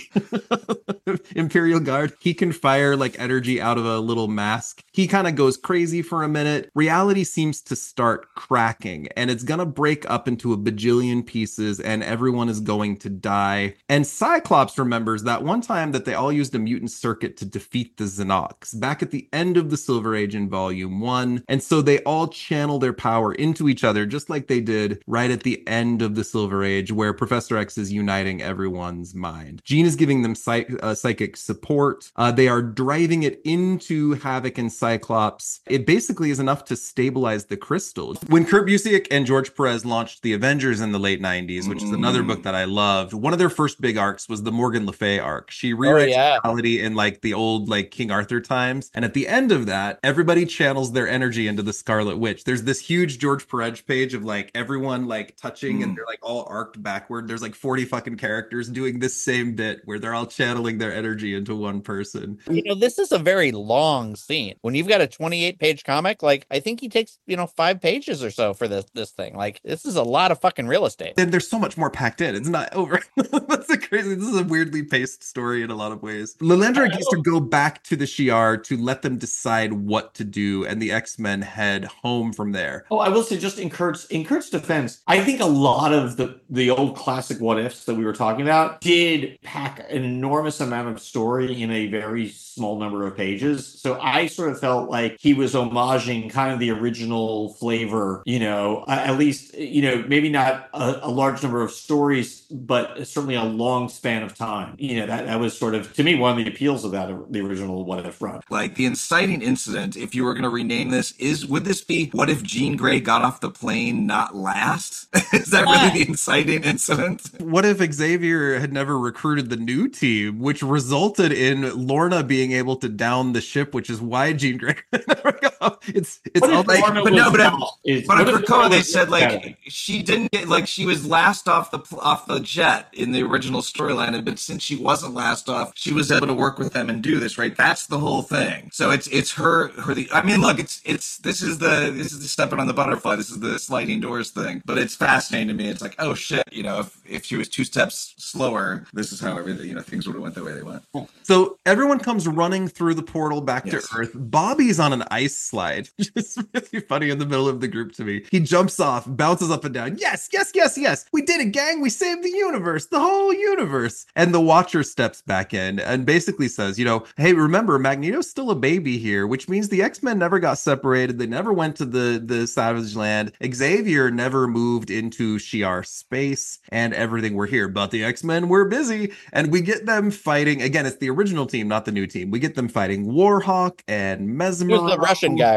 B: Imperial Guard, he can fire like energy out of a little mask. He kind of goes crazy for a minute. Reality seems to start cracking, and it's gonna break up into a bajillion pieces, and everyone is going to die. And Cyclops remembers that one time that they all used a mutant circuit to defeat the Xenox back at the end of the Silver Age in Volume One, and so they all channel their power into each other, just like they did right at the end of the Silver Age, where Professor X is uniting everyone's mind. Jean is giving them psych- uh, psychic support. Uh, they are driving it into Havoc and Cyclops. It basically is enough to stabilize the crystal. When Kurt Busiek and George Perez launched The Avengers in the late nineties, which is another book that I loved, one of their first big arcs was the Morgan Le Fay arc. She rewrites
C: Oh, yeah.
B: reality in like the old like King Arthur times. And at the end of that, everybody channels their energy into the Scarlet Witch. There's this huge George Perez page of like everyone like touching and they're like all arced backward. There's like forty fucking characters doing this same bit where they're all channeling their energy into one person.
C: You know, this is a very long scene. When you've got a twenty-eight page comic, like I think he takes, you know, five pages or so for this this thing. Like this is a lot of fucking real estate.
B: And there's so much more packed in. It's not over. That's a crazy. This is a weirdly paced story in a lot of ways. Lilandra gets to go back to the Shi'ar to let them decide what to do, and the X-Men head home from there.
E: Oh, I will say, just in Kurt's in Kurt's defense, I think a lot of the the old classic what ifs that we were talking about did pack an enormous amount of story in a very small number of pages. So I sort of felt like he was homaging kind of the original flavor, you know, uh, at least, you know, maybe not a, a large number of stories, but certainly a long span of time. You know, that, that was sort of, to me, one of the appeals of that, the original What If run.
D: Like the inciting incident, if you were going to rename this, is would this be what if Jean Grey got off the plane not last? Is that really the inciting incident?
B: What if Xavier had never recruited the new team, which resulted in Lorna being able to down the ship, which is why Jean Grey never got off. It's it's
E: What if
B: all like,
E: Lorna
D: but no,
E: was
D: but I-
E: out? Is-
D: But on
E: what if
D: Krakoa,
E: Lorna
D: they
E: was
D: said like
E: out?
D: she didn't get like she was last off the pl- off the jet in the original storyline, but since she wasn't last off, she was able to work with them and do this. Right, that's the whole thing. So it's it's her her. The, I mean, look, it's it's this is the this is the stepping on the butterfly. This is the sliding doors thing. But it's fascinating to me. It's like, oh shit, you know, if if she was two steps slower, this is how everything, you know, things would have went the way they went.
B: so everyone comes running through the portal back
D: Yes.
B: to Earth. Bobby's on an ice slide, which is really funny in the middle of the group to me. He jumps off, bounces up and down. Yes, yes, yes, yes. We did it, gang. We saved the universe, the whole universe. And the Watcher steps back in and basically says, you know, hey, remember, Magneto's still a baby here, which means the X-Men never got separated. They never went to the, the Savage Land. Xavier never moved into Shi'ar space and everything. We're here. But the X-Men were busy. And we get them fighting. Again, it's the original team, not the new team. We get them fighting Warhawk and
C: He
B: Mesmer.
C: was the Russian guy,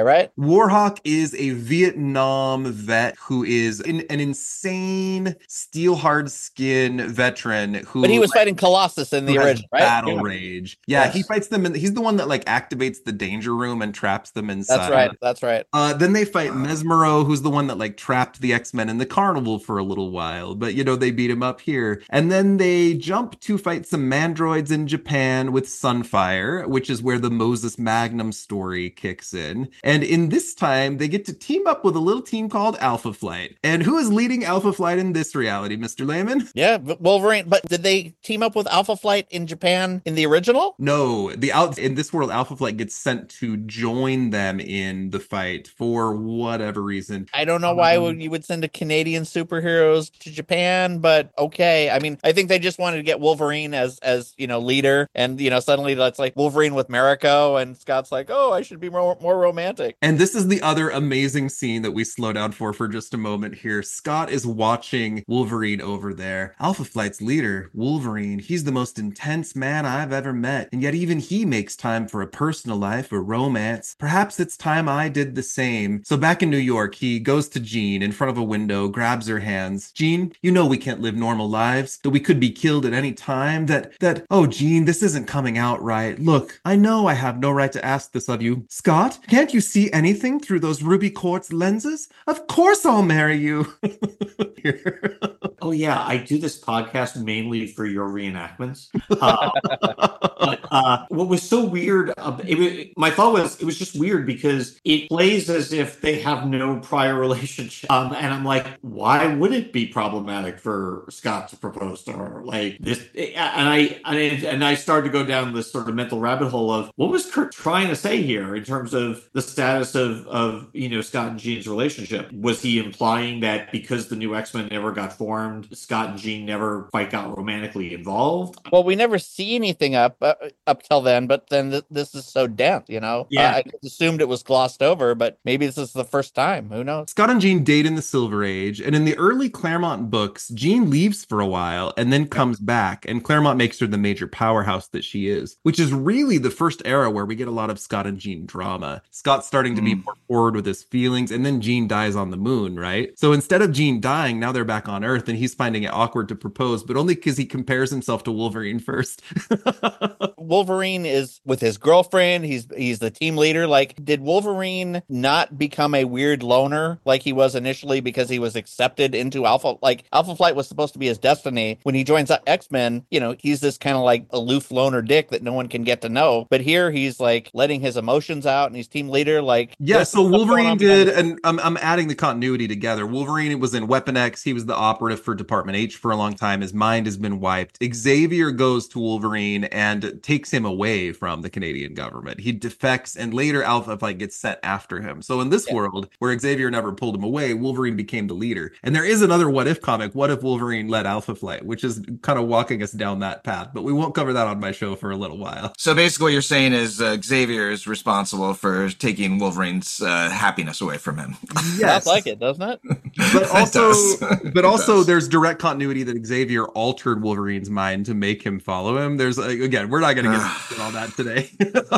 C: right?
B: Warhawk is a Vietnam vet who is in, an insane steel hard skin veteran who
C: But he was fighting Colossus in the
B: who has
C: original, right?
B: battle
E: Yeah.
B: rage. Yeah,
E: Yes.
B: he fights them, and he's the one that like activates the danger room and traps them inside.
C: That's right. That's right.
B: Uh, then they fight Mesmero, who's the one that like trapped the X-Men in the carnival for a little while, but you know they beat him up here. And then they jump to fight some mandroids in Japan with Sunfire, which is where the Moses Magnum story kicks in. And in this time, they get to team up with a little team called Alpha Flight. And who is leading Alpha Flight in this reality, Mister Lehman?
C: Yeah, but Wolverine. But did they team up with Alpha Flight in Japan in the original?
B: No, the out in this world, Alpha Flight gets sent to join them in the fight for whatever reason.
C: I don't know why
B: Um,
C: would you would send a Canadian superheroes to Japan, but okay. I mean, I think they just wanted to get Wolverine as as you know leader, and you know suddenly that's like Wolverine with Mariko, and Scott's like, oh, I should be more more romantic.
B: And this is the other amazing scene that we slow down for for just a moment here. Scott is watching Wolverine over there. Alpha Flight's leader, Wolverine, he's the most intense man I've ever met. And yet even he makes time for a personal life, a romance. Perhaps it's time I did the same. So back in New York, he goes to Jean in front of a window, grabs her hands. Jean, you know we can't live normal lives, that we could be killed at any time, that, that, oh, Jean, this isn't coming out right. Look, I know I have no right to ask this of you. Scott, can't you see anything through those ruby quartz lenses? Of course I'll marry you.
E: Oh yeah, I do this podcast mainly for your reenactments. Uh, but uh, what was so weird, uh, it was, my thought was it was just weird because it plays as if they have no prior relationship, um, and I'm like, why would it be problematic for Scott to propose to her like this? And I and I, and I started to go down this sort of mental rabbit hole of what was Kurt trying to say here in terms of the status of of you know Scott and Jean's relationship. Was he implying that because the new X-Men never got formed, Scott and Jean never quite got romantically involved?
C: Well, we never see anything up uh, up till then, but then th- this is so dense, you know.
E: Yeah.
C: uh, I just assumed it was glossed over, but maybe this is the first time. Who knows?
B: Scott and Jean date in the Silver Age, and in the early Claremont books, Jean leaves for a while and then comes back, and Claremont makes her the major powerhouse that she is, which is really the first era where we get a lot of Scott and Jean drama. Scott's starting to be
D: Mm.
B: more forward with his feelings, and then Jean dies on the moon, right? So instead of Jean dying, now they're back on Earth, and he's finding it awkward to propose, but only because he compares himself to Wolverine first.
C: Wolverine is with his girlfriend. He's he's the team leader. Like, did Wolverine not become a weird loner like he was initially because he was accepted into Alpha? Like, Alpha Flight was supposed to be his destiny. When he joins X-Men, you know, he's this kind of like aloof loner dick that no one can get to know. But here he's like letting his emotions out, and he's team leader. Like,
B: Yeah,
C: there's
B: so
C: stuff going
B: Wolverine
C: on
B: did,
C: behind
B: and I'm, I'm adding the continuity together. Wolverine was in Weapon X. He was the operative for Department H for a long time. His mind has been wiped. Xavier goes to Wolverine and takes him away from the Canadian government. He defects, and later Alpha Flight gets sent after him. So in this
C: Yeah.
B: world, where Xavier never pulled him away, Wolverine became the leader. And there is another What If comic, What If Wolverine led Alpha Flight, which is kind of walking us down that path. But we won't cover that on my show for a little while.
D: So basically, what you're saying is uh, Xavier is responsible for taking Wolverine's uh, happiness away from him.
C: Sounds like it, doesn't it?
B: But
D: It
B: also,
D: does. It
B: but also,
D: does.
B: there's direct continuity that Xavier altered Wolverine's mind to make him follow him. There's like, again, we're not going to get into all that today.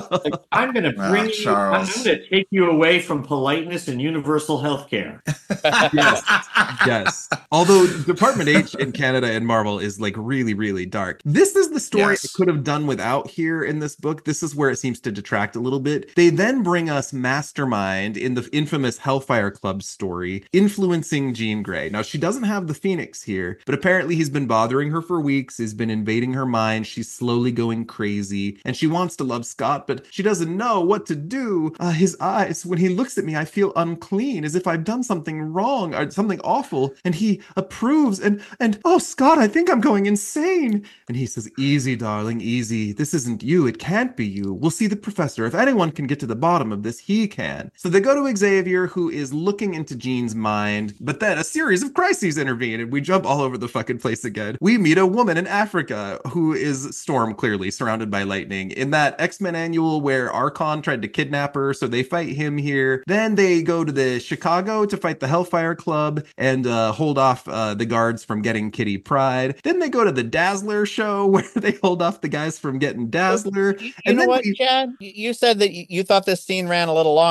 E: I'm going to
D: Ah,
E: bring you, I'm
D: Charles.
E: going to take you away from politeness and universal health care.
B: yes, yes. Although Department H in Canada and Marvel is like really, really dark. This is the story
D: Yes.
B: I could have done without here in this book. This is where it seems to detract a little bit. They then bring us Mastermind in the infamous Hellfire Club story, influencing Jean Grey. Now, she doesn't have the Phoenix here, but apparently he's been bothering her for weeks. He's been invading her mind. She's slowly going crazy, and she wants to love Scott, but she doesn't know what to do. Uh, his eyes, when he looks at me, I feel unclean, as if I've done something wrong or something awful, and he approves, and, and, oh, Scott, I think I'm going insane. And he says, easy, darling, easy. This isn't you. It can't be you. We'll see the professor. If anyone can get to the bottom of this, he can. So they go to Xavier, who is looking into Jean's mind, but then a series of crises intervene, and we jump all over the fucking place again. We meet a woman in Africa who is Storm, clearly surrounded by lightning, in that X-Men annual where Archon tried to kidnap her, so they fight him here. Then they go to the Chicago to fight the Hellfire Club and uh, hold off uh, the guards from getting Kitty Pryde. Then they go to the Dazzler show where they hold off the guys from getting Dazzler.
C: You, you
B: And
C: know
B: then
C: what,
B: we-
C: Chad? You you said that you, you thought this scene ran a little long. I think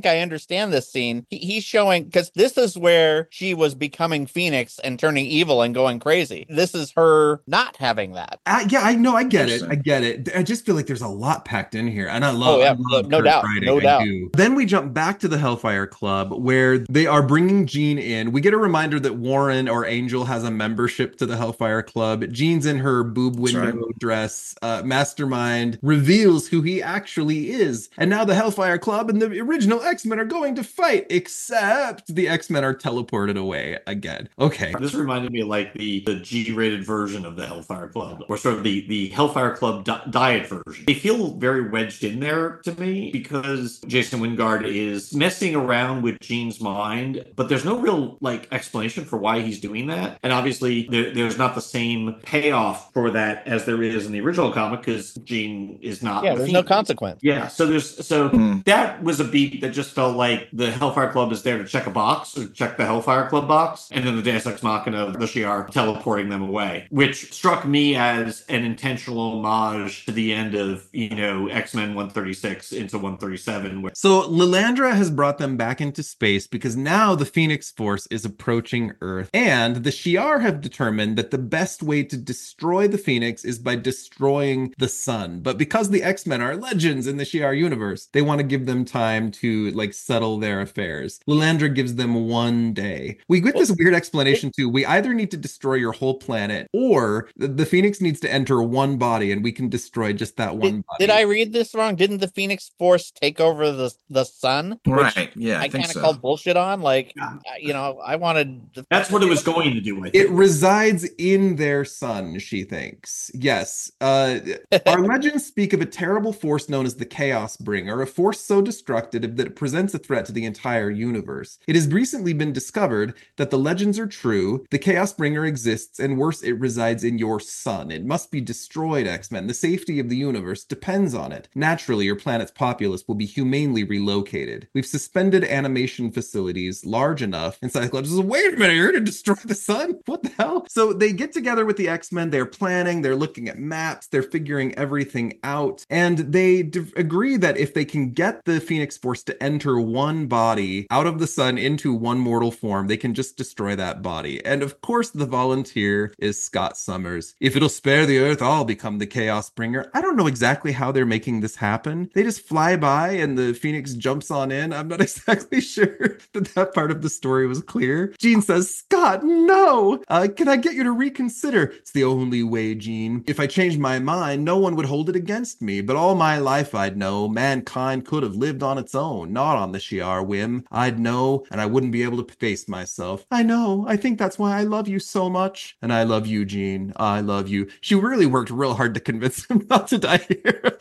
C: think I understand this scene. He, he's showing, because this is where she was becoming Phoenix and turning evil and going crazy. This is her not having that.
B: Uh, yeah, I know. I get it. I get it. I just feel like there's a lot packed in here. And I love,
C: oh, yeah,
B: I love
C: no
B: Kurt's
C: doubt.
B: writing.
C: No
B: I
C: doubt.
B: do. Then we jump back to the Hellfire Club where they are bringing Jean in. We get a reminder that Warren or Angel has a membership to the Hellfire Club. Jean's in her boob window right. dress. Uh, Mastermind reveals who he actually is. And now the Hellfire Club and the original X-Men are going to fight, except the X-Men are teleported away again. Okay.
E: This reminded me of like the, the G-rated version of the Hellfire Club, or sort of the, the Hellfire Club di- diet version. They feel very wedged in there to me because Jason Wingard is messing around with Jean's mind, but there's no real like explanation for why he's doing that. And obviously there, there's not the same payoff for that as there is in the original comic because Jean is not.
C: Yeah,
E: the
C: there's
E: Phoenix.
C: no consequence.
E: Yeah, so there's so
D: Mm.
E: that was a beat that just felt like the Hellfire Club is there to check a box or check the Hellfire Club box, and then the Deus Ex Machina of the Shi'ar teleporting them away, which struck me as an intentional homage to the end of, you know, X-Men one thirty-six into one thirty-seven. Where-
B: so Lilandra has brought them back into space because now the Phoenix Force is approaching Earth, and the Shi'ar have determined that the best way to destroy the Phoenix is by destroying the sun. But because the X-Men are legends in the Shi'ar universe, they want to give them time to like settle their affairs. Lilandra gives them one day. We get this weird explanation too. We either need to destroy your whole planet, or the Phoenix needs to enter one body, and we can destroy just that one
C: Did,
B: body.
C: did I read this wrong? Didn't the Phoenix Force take over the the sun?
D: Right. Yeah, I,
C: I
D: think
C: kind of
D: so.
C: called bullshit on. Like,
E: Yeah.
C: you know, I wanted. To...
E: That's what it was going to do, I think.
B: It resides in their sun, she thinks. Yes. Uh, our legends speak of a terrible force known as the Chaos Bringer, a force so destructive that it presents a threat to the entire universe. It has recently been discovered that the legends are true, the Chaos Bringer exists, and worse, it resides in your sun. It must be destroyed, X-Men. The safety of the universe depends on it. Naturally, your planet's populace will be humanely relocated. We've suspended animation facilities large enough, and Cyclops says, wait a minute, you're to destroy the sun? What the hell? So they get together with the X-Men, they're planning, they're looking at maps, they're figuring everything out, and they d- agree that if they can get the Phoenix Force to enter one body out of the sun into one mortal form, they can just destroy that body. And of course, the volunteer is Scott Summers. If it'll spare the Earth, I'll become the Chaos Bringer. I don't know exactly how they're making this happen. They just fly by and the Phoenix jumps on in. I'm not exactly sure that that part of the story was clear. Jean says, Scott, no! Uh, can I get you to reconsider? It's the only way, Jean. If I changed my mind, no one would hold it against me. But all my life, I'd know mankind could have lived on its own, not on the Shi'ar whim. I'd know, and I wouldn't be able to face myself. I know. I think that's why I love you so much. And I love you, Jean. I love you. She really worked real hard to convince him not to die here.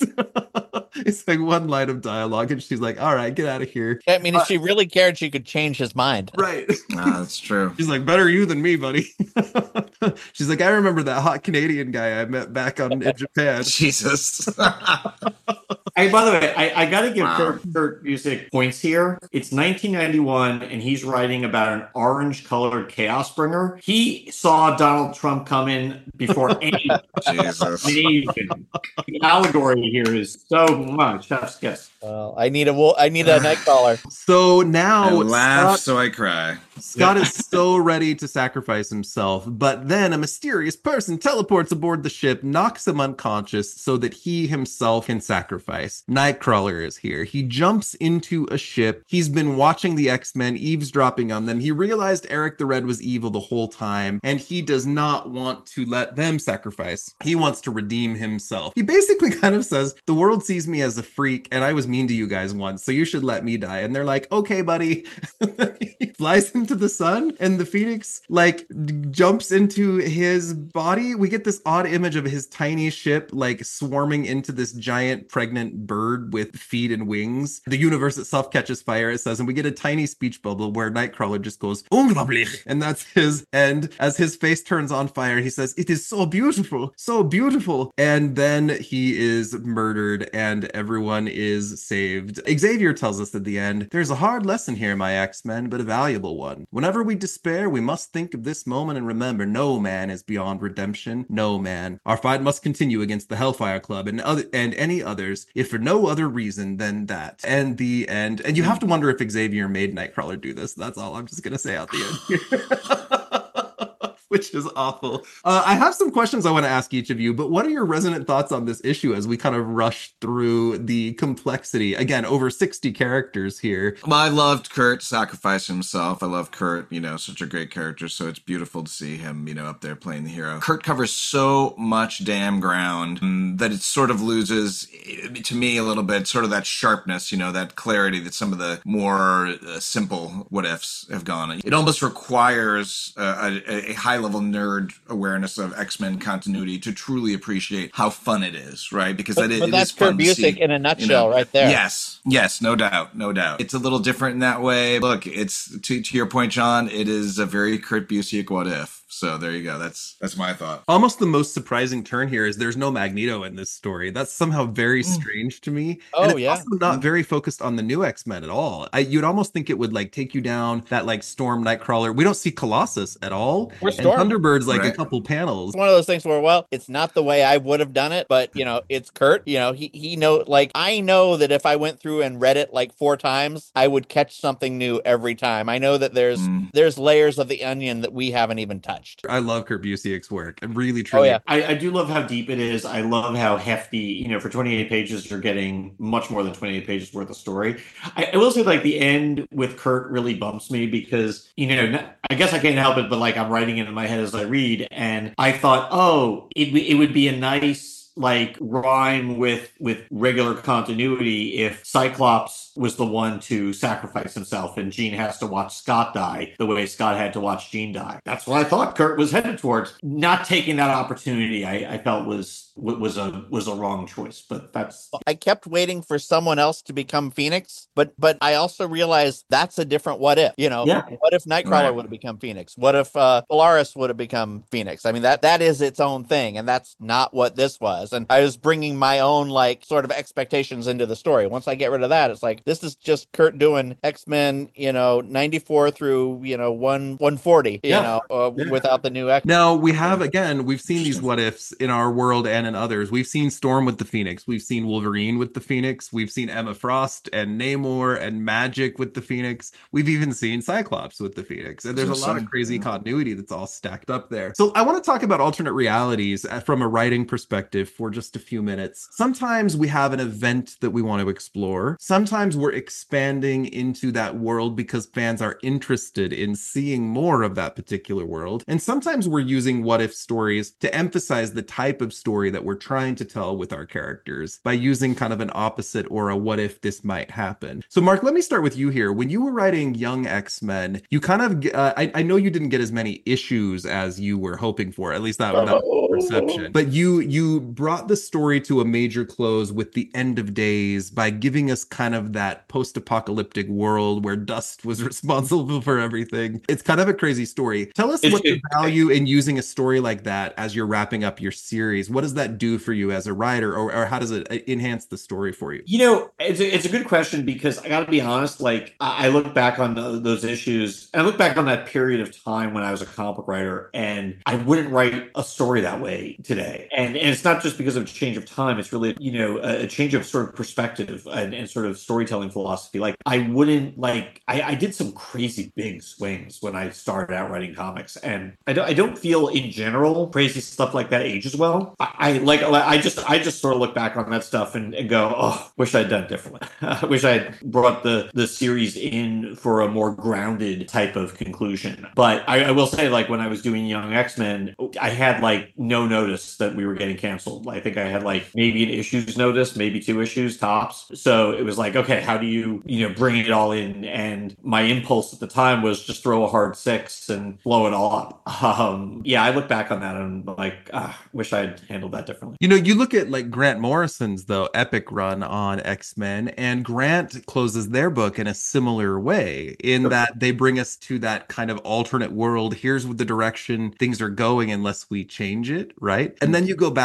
B: It's like one line of dialogue, and she's like, all right, get out of here.
C: I mean,
B: Uh,
C: if she really cared, she could change his mind.
B: Right.
D: Ah, that's true.
B: She's like, better you than me, buddy. She's like, I remember that hot Canadian guy I met back on in Japan.
D: Jesus.
E: Hey, by the way, I, I got to give
D: Wow.
E: Kurt, Kurt Busiek points here. It's nineteen ninety-one, and he's writing about an orange-colored Chaos Bringer. He saw Donald Trump come in before any
D: Jesus.
E: Asian. The allegory here is so much. Chef's kiss.
C: Well, I need a wo- I need a nightcrawler.
B: So
D: I
B: now
D: laugh
B: Scott,
D: so I cry.
B: Scott is so ready to sacrifice himself, but then a mysterious person teleports aboard the ship, knocks him unconscious so that he himself can sacrifice. Nightcrawler is here. He jumps into a ship. He's been watching the X-Men, eavesdropping on them. He realized Eric the Red was evil the whole time, and he does not want to let them sacrifice. He wants to redeem himself. He basically kind of says, the world sees me as a freak, and I was mean to you guys once, so you should let me die. And they're like, okay, buddy. He flies into the sun, and the Phoenix like d- jumps into his body. We get this odd image of his tiny ship like swarming into this giant pregnant bird with feet and wings. The universe itself catches fire, it says, and we get a tiny speech bubble where Nightcrawler just goes, unglaublich, and that's his end. As his face turns on fire, he says, it is so beautiful, so beautiful. And then he is murdered, and everyone is saved. Xavier tells us at the end, there's a hard lesson here, my X-Men, but a valuable one. one. Whenever we despair, we must think of this moment and remember no man is beyond redemption. No man. Our fight must continue against the Hellfire Club and other and any others, if for no other reason than that. And the end. And you have to wonder if Xavier made Nightcrawler do this. That's all I'm just gonna say out the end here. Which is awful. Uh, I have some questions I want to ask each of you, but what are your resonant thoughts on this issue as we kind of rush through the complexity? Again, over sixty characters here.
D: Well, I loved Kurt sacrifice himself. I love Kurt, you know, such a great character. So it's beautiful to see him, you know, up there playing the hero. Kurt covers so much damn ground um, that it sort of loses, to me, a little bit, sort of that sharpness, you know, that clarity that some of the more uh, simple what ifs have gone. It almost requires uh, a, a high level nerd awareness of X-Men continuity to truly appreciate how fun it is, right? Because
C: but,
D: that
C: but
D: it
C: that's
D: is fun
C: Kurt
D: to see,
C: Busiek in a nutshell,
D: you know?
C: right there.
D: Yes, yes, no doubt, no doubt. It's a little different in that way. Look, it's to, to your point, John. It is a very Kurt Busiek what if. So there you go. That's that's my thought.
B: Almost the most surprising turn here is there's no Magneto in this story. That's somehow very strange to me.
C: Oh,
B: and it's
C: yeah.
B: also not very focused on the new X-Men at all. I, you'd almost think it would like take you down that like Storm, Nightcrawler. We don't see Colossus at all.
C: Or
B: and
C: Storm.
B: Thunderbird's like
D: Right.
B: a couple panels.
C: It's one of those things where, well, it's not the way I would have done it, but you know, it's Kurt. You know, he he know like I know that if I went through and read it like four times, I would catch something new every time. I know that there's
D: Mm.
C: there's layers of the onion that we haven't even touched.
B: I love Kurt Busiek's work. I really,
C: Oh
B: truly.
C: yeah.
E: I, I do love how deep it is. I love how hefty, you know, for twenty-eight pages, you're getting much more than twenty-eight pages worth of story. I, I will say, like, the end with Kurt really bumps me because, you know, I guess I can't help it, but like I'm writing it in my head as I read. And I thought, oh, it, it would be a nice, like, rhyme with with regular continuity if Cyclops was the one to sacrifice himself and Jean has to watch Scott die the way Scott had to watch Jean die. That's what I thought Kurt was headed towards. Not taking that opportunity, I, I felt was was a was a wrong choice. But that's
C: I kept waiting for someone else to become Phoenix, but but I also realized that's a different what if. You know,
E: Yeah.
C: what if Nightcrawler
D: Right.
C: would have become Phoenix? What if uh, Polaris would have become Phoenix? I mean, that that is its own thing, and that's not what this was. And I was bringing my own like sort of expectations into the story. Once I get rid of that, it's like this is just Kurt doing X-Men, you know, ninety-four through you know one one forty, you
E: Yeah.
C: know, uh,
E: Yeah.
C: without the new X.
B: Now we have again, we've seen these what ifs in our world and in others. We've seen Storm with the Phoenix, we've seen Wolverine with the Phoenix, we've seen Emma Frost and Namor and Magic with the Phoenix. We've even seen Cyclops with the Phoenix. And there's a lot of crazy continuity that's all stacked up there. So I want to talk about alternate realities uh, from a writing perspective for just a few minutes. Sometimes we have an event that we want to explore. Sometimes we're expanding into that world because fans are interested in seeing more of that particular world. And sometimes we're using what if stories to emphasize the type of story that we're trying to tell with our characters by using kind of an opposite or a what if this might happen. So Mark, let me start with you here. When you were writing Young X-Men, you kind of, uh, I, I know you didn't get as many issues as you were hoping for, at least that, that was the perception. But you, you brought the story to a major close with the End of Days by giving us kind of that post-apocalyptic world where Dust was responsible for everything. It's kind of a crazy story. Tell us
E: It's-
B: what the
E: it-
B: value in using a story like that as you're wrapping up your series. What does that do for you as a writer, or, or how does it enhance the story for you?
E: You know, it's a, it's a good question because I got to be honest. Like, I I look back on the, those issues, and I look back on that period of time when I was a comic book writer, and I wouldn't write a story that way today. And, and it's not just because of a change of time; it's really, you know, a, a change of sort of perspective and, and sort of storytelling philosophy. Like, I wouldn't like. I, I did some crazy big swings when I started out writing comics, and I don't, I don't feel in general crazy stuff like that ages well. I, I like. I just I just sort of look back on that stuff and, and go, oh, wish I'd done it differently. I wish I had brought the the series in for a more grounded type of conclusion. But I, I will say, like, when I was doing Young X-Men, I had like no notice that we were getting canceled. I think I had like maybe an issues notice, maybe two issues tops. So it was like, okay, how do you, you know, bring it all in? And my impulse at the time was just throw a hard six and blow it all up. Um, yeah, I look back on that and I'm like, ah, wish I had handled that differently.
B: You know, you look at like Grant Morrison's, though, epic run on X-Men, and Grant closes their book in a similar way in
E: Sure.
B: that they bring us to that kind of alternate world. Here's what the direction things are going unless we change it, right? And then you go back to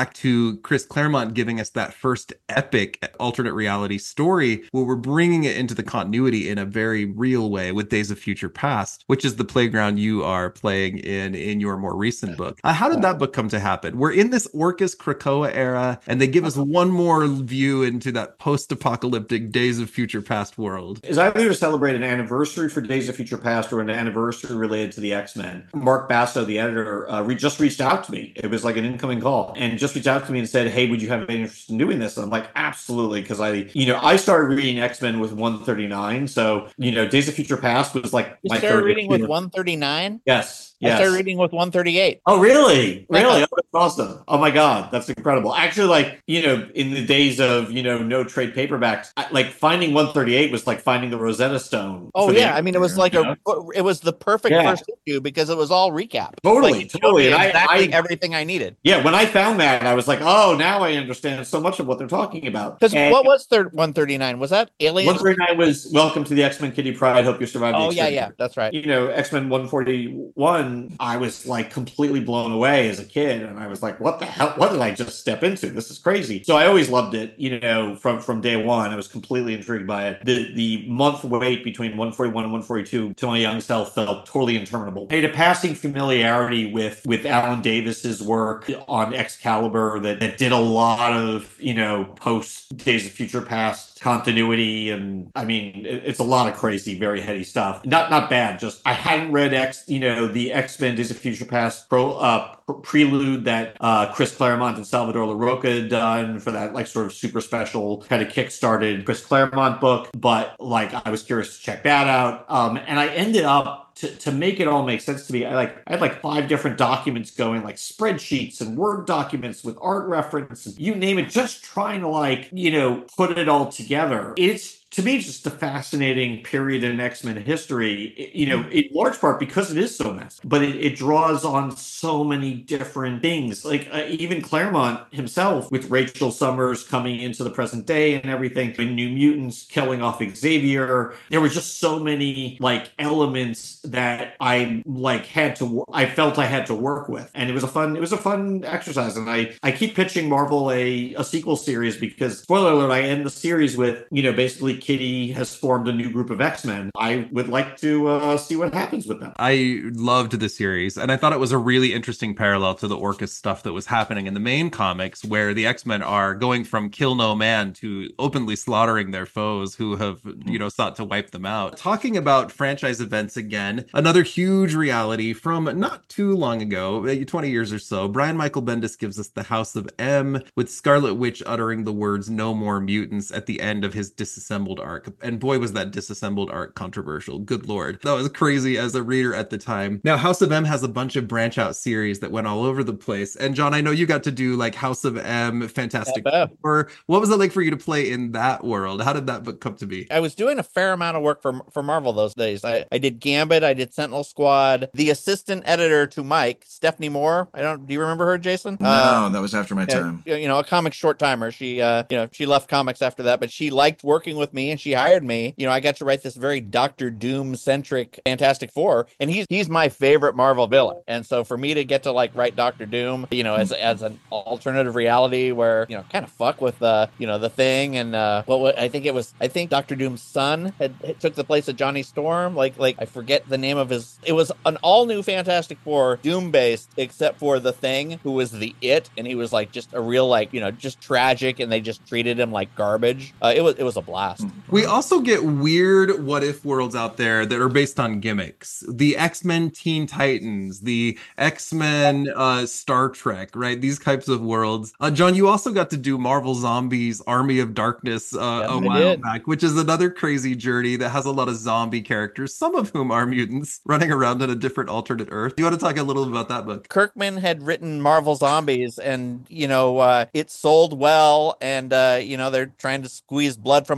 B: to Chris Claremont giving us that first epic alternate reality story where we're bringing it into the continuity in a very real way with Days of Future Past, which is the playground you are playing in in your more recent book. Uh, how did that book come to happen? We're in this Orcus Krakoa era, and they give us one more view into that post-apocalyptic Days of Future Past world.
E: Is either to celebrate an anniversary for Days of Future Past or an anniversary related to the X-Men. Mark Basso, the editor, uh, re- just reached out to me. It was like an incoming call, and just reached out to me and said, "Hey, would you have any interest in doing this?" And I'm like, "Absolutely," because I, you know, I started reading X-Men with one thirty-nine, so you know, Days of Future Past was like
C: you
E: my
C: started
E: third
C: reading with one thirty-nine.
E: Yes. Yes.
C: I started reading with one thirty-eight.
E: Oh, really? Really? Oh, that's awesome. Oh, my God. That's incredible. Actually, like, you know, in the days of, you know, no trade paperbacks, I, like finding one thirty-eight was like finding the Rosetta Stone.
C: Oh, yeah. I mean, it was like
E: a,
C: it was the perfect
E: yeah.
C: first issue because it was all recap.
E: Totally.
C: Like,
E: totally. And
C: exactly
E: I, I,
C: everything I needed.
E: Yeah. When I found that, I was like, oh, now I understand so much of what they're talking about.
C: Because what was thir- one thirty-nine? Was that Alien?
E: one thirty-nine was Welcome to the X-Men Kitty Pryde. Hope you survive the
C: Oh, yeah,
E: experiment.
C: yeah. That's right.
E: You know, X-Men one forty-one, I was like completely blown away as a kid, and I was like, what the hell, what did I just step into? This is crazy. So I always loved it, you know, from from day one. I was completely intrigued by it. The the month wait between one forty-one and one forty-two to my young self felt totally interminable. I had a passing familiarity with with Alan Davis's work on Excalibur that, that did a lot of, you know, post Days of Future Past continuity, and I mean, it, it's a lot of crazy, very heady stuff. Not not bad, just I hadn't read X, you know, the X-Men Days of Future Past pro, uh, prelude that uh, Chris Claremont and Salvador Larroca had done for that like sort of super special kind of kickstarted Chris Claremont book, but like I was curious to check that out, um, and I ended up to, to make it all make sense to me. I like I had like five different documents going, like spreadsheets and Word documents with art reference, and you name it, just trying to like, you know, put it all together. It's to me, just a fascinating period in X-Men history, you know, in large part because it is so messy, but it, it draws on so many different things. Like uh, even Claremont himself, with Rachel Summers coming into the present day and everything, and New Mutants killing off Xavier, there were just so many like elements that I like had to, I felt I had to work with, and it was a fun, it was a fun exercise. And I, I keep pitching Marvel a, a sequel series because, spoiler alert, I end the series with, you know, basically Kitty has formed a new group of X-Men. I would like to uh, see what happens with them.
B: I loved the series, and I thought it was a really interesting parallel to the Orcus stuff that was happening in the main comics, where the X-Men are going from kill no man to openly slaughtering their foes who have, you know, sought to wipe them out. Talking about franchise events again, another huge reality from not too long ago, twenty years or so, Brian Michael Bendis gives us the House of M, with Scarlet Witch uttering the words "No more mutants" at the end of his disassembled arc. And boy, was that disassembled arc controversial. Good Lord. That was crazy as a reader at the time. Now, House of M has a bunch of branch out series that went all over the place. And John, I know you got to do like House of M, Fantastic Four. What was it like for you to play in that world? How did that book come to be?
C: I was doing a fair amount of work for for Marvel those days. I, I did Gambit, I did Sentinel Squad. The assistant editor to Mike, Stephanie Moore. I don't, do you remember her, Jason?
D: No, uh, that was after my
C: yeah,
D: time.
C: You know, a comic short timer. She, uh, you know, she left comics after that, but she liked working with me and she hired me. You know, I got to write this very Doctor Doom centric Fantastic Four, and he's he's my favorite Marvel villain. And so for me to get to like write Doctor Doom, you know, as as an alternative reality where, you know, kind of fuck with uh, you know, the Thing, and uh, what I think it was, I think Doctor Doom's son had, had took the place of Johnny Storm. Like like I forget the name of his. It was an all new Fantastic Four, Doom based, except for the Thing, who was the It, and he was like just a real like, you know, just tragic, and they just treated him like garbage. Uh, it was it was a blast.
B: We also get weird what if worlds out there that are based on gimmicks. The X-Men Teen Titans, the X-Men uh, Star Trek, right? These types of worlds. Uh, John, you also got to do Marvel Zombies Army of Darkness uh,
C: yes,
B: a while back, which is another crazy journey that has a lot of zombie characters, some of whom are mutants running around in a different alternate Earth. You want to talk a little about that book?
C: Kirkman had written Marvel Zombies, and, you know, uh, it sold well, and, uh, you know, they're trying to squeeze blood from a stone.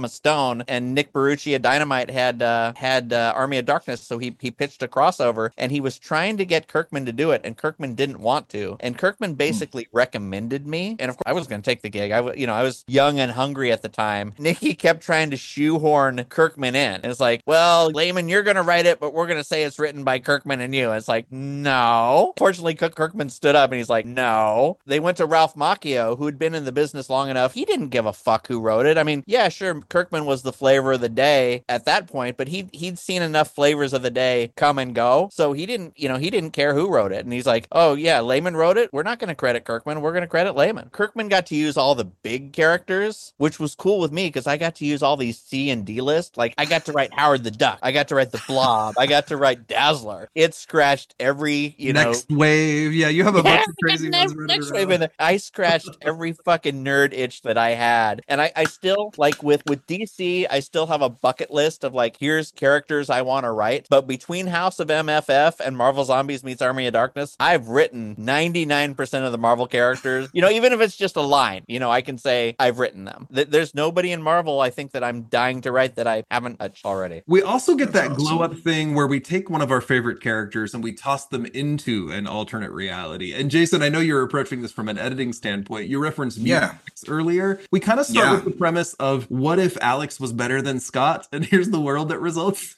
C: Spawn and Nick Barucci of Dynamite had uh, had uh, Army of Darkness, so he he pitched a crossover, and he was trying to get Kirkman to do it, and Kirkman didn't want to, and Kirkman basically hmm. recommended me, and of course I was going to take the gig. I w- you know I was young and hungry at the time. Nicky kept trying to shoehorn Kirkman in. And it's like, well, Layman, you're going to write it, but we're going to say it's written by Kirkman and you. And it's like, no. Fortunately, Kirkman stood up and he's like, no. They went to Ralph Macchio, who had been in the business long enough. He didn't give a fuck who wrote it. I mean, yeah, sure, Kirkman was the flavor of the day at that point, but he he'd seen enough flavors of the day come and go. So he didn't, you know, he didn't care who wrote it. And he's like, oh yeah, Layman wrote it. We're not going to credit Kirkman. We're going to credit Layman. Kirkman got to use all the big characters, which was cool with me because I got to use all these C and D lists. Like I got to write Howard the Duck. I got to write the Blob. I got to write Dazzler. It scratched every, you know,
B: next wave. Yeah, you have a
C: yeah,
B: bunch of crazy
C: next,
B: ones.
C: Next wave in there. I scratched every fucking nerd itch that I had, and I, I still like with with D C. I still have a bucket list of like, here's characters I want to write. But between House of M F F and Marvel Zombies meets Army of Darkness, I've written ninety-nine percent of the Marvel characters. You know, even if it's just a line, you know, I can say I've written them. There's nobody in Marvel I think that I'm dying to write that I haven't touched already.
B: We also get
D: That's
B: that
D: awesome.
B: glow up thing where we take one of our favorite characters and we toss them into an alternate reality. And Jason, I know you're approaching this from an editing standpoint. You referenced
D: yeah.
B: Alex earlier. We kind of start
D: yeah.
B: with the premise of what if Alex was better than Scott? And here's the world that results.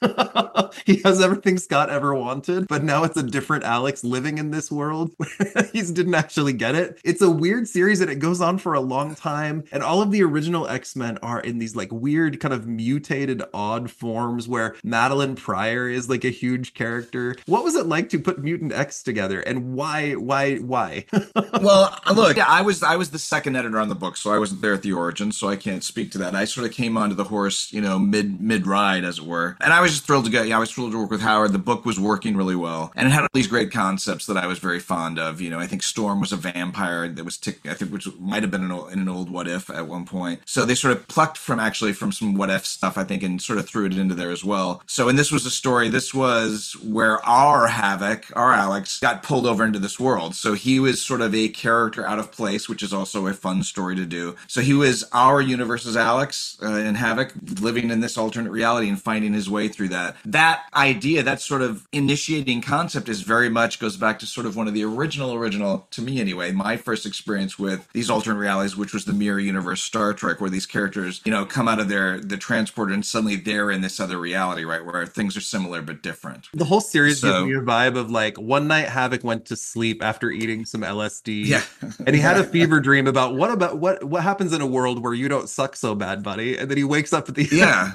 B: He has everything Scott ever wanted, but now it's a different Alex living in this world. He didn't actually get it. It's a weird series and it goes on for a long time. And all of the original X-Men are in these like weird kind of mutated odd forms where Madeline Pryor is like a huge character. What was it like to put Mutant X together, and why why why
D: Well, look, yeah, I was I was the second editor on the book, so I wasn't there at the origin, so I can't speak to that. I sort of came onto the horse, you know, mid mid ride, as it were, and I was just thrilled to get. Yeah, I was thrilled to work with Howard. The book was working really well, and it had all these great concepts that I was very fond of. You know, I think Storm was a vampire that was tick, I think, which might have been an old, in an old What If at one point. So they sort of plucked from actually from some What If stuff, I think, and sort of threw it into there as well. So, and this was a story. This was where our Havoc, our Alex, got pulled over into this world. So he was sort of a character out of place, which is also a fun story to do. So he was our universe's Alex uh, and Havoc, living in this alternate reality and finding his way through that. That idea, that sort of initiating concept, is very much goes back to sort of one of the original, original, to me anyway, my first experience with these alternate realities, which was the Mirror Universe Star Trek, where these characters, you know, come out of their the transporter and suddenly they're in this other reality, right, where things are similar but different.
B: The whole series
D: So-
B: gives me a vibe of like one night Havoc went to sleep after eating some L S D.
D: Yeah.
B: And he had a fever dream about what about what what happens in a world where you don't suck so bad, buddy. And then he wakes up at the
D: Yeah.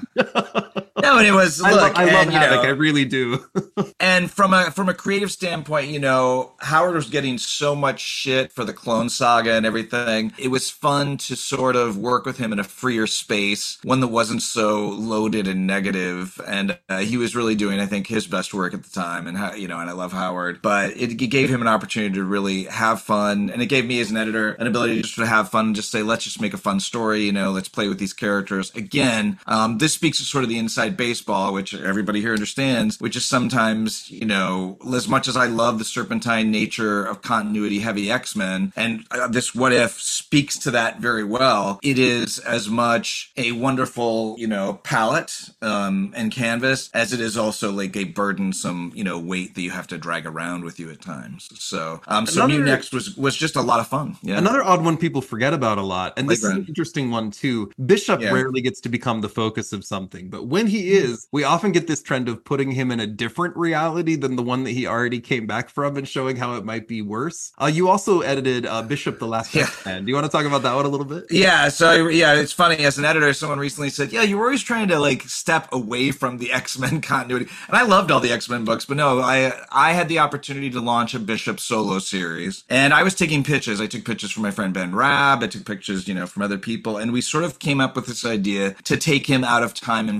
D: No, and it was,
B: I,
D: look,
B: lo- I love
D: and, you
B: Havoc,
D: know,
B: I really do.
D: And from a from a creative standpoint, you know, Howard was getting so much shit for the Clone Saga and everything. It was fun to sort of work with him in a freer space, one that wasn't so loaded and negative. And uh, he was really doing, I think, his best work at the time. And, how, you know, and I love Howard. But it, it gave him an opportunity to really have fun. And it gave me as an editor an ability to just sort of have fun and just say, let's just make a fun story, you know, let's play with these characters. Again, um, this speaks to sort of the inside baseball, which everybody here understands, which is sometimes, you know, as much as I love the serpentine nature of continuity heavy X-Men, and uh, this What If speaks to that very well, it is as much a wonderful, you know, palette um, and canvas as it is also like a burdensome, you know, weight that you have to drag around with you at times. So, um, so
B: Another-
D: Mutant X was, was just a lot of fun. Yeah.
B: Another odd one people forget about a lot, and this is an
D: Playground.
B: interesting one too. Bishop
D: Yeah.
B: rarely gets to become the focus of something, but when he is, we often get this trend of putting him in a different reality than the one that he already came back from and showing how it might be worse. Uh, you also edited uh, Bishop the Last
D: Yeah.
B: X-Man. Do you want to talk about that one a little bit?
D: Yeah, so yeah, it's funny. As an editor, someone recently said, "Yeah, you were always trying to like step away from the X-Men continuity," and I loved all the X-Men books, but no, I I had the opportunity to launch a Bishop solo series, and I was taking pitches. I took pitches from my friend Ben Rabb. I took pictures, you know, from other people, and we sort of came up with this idea to take him out of time and place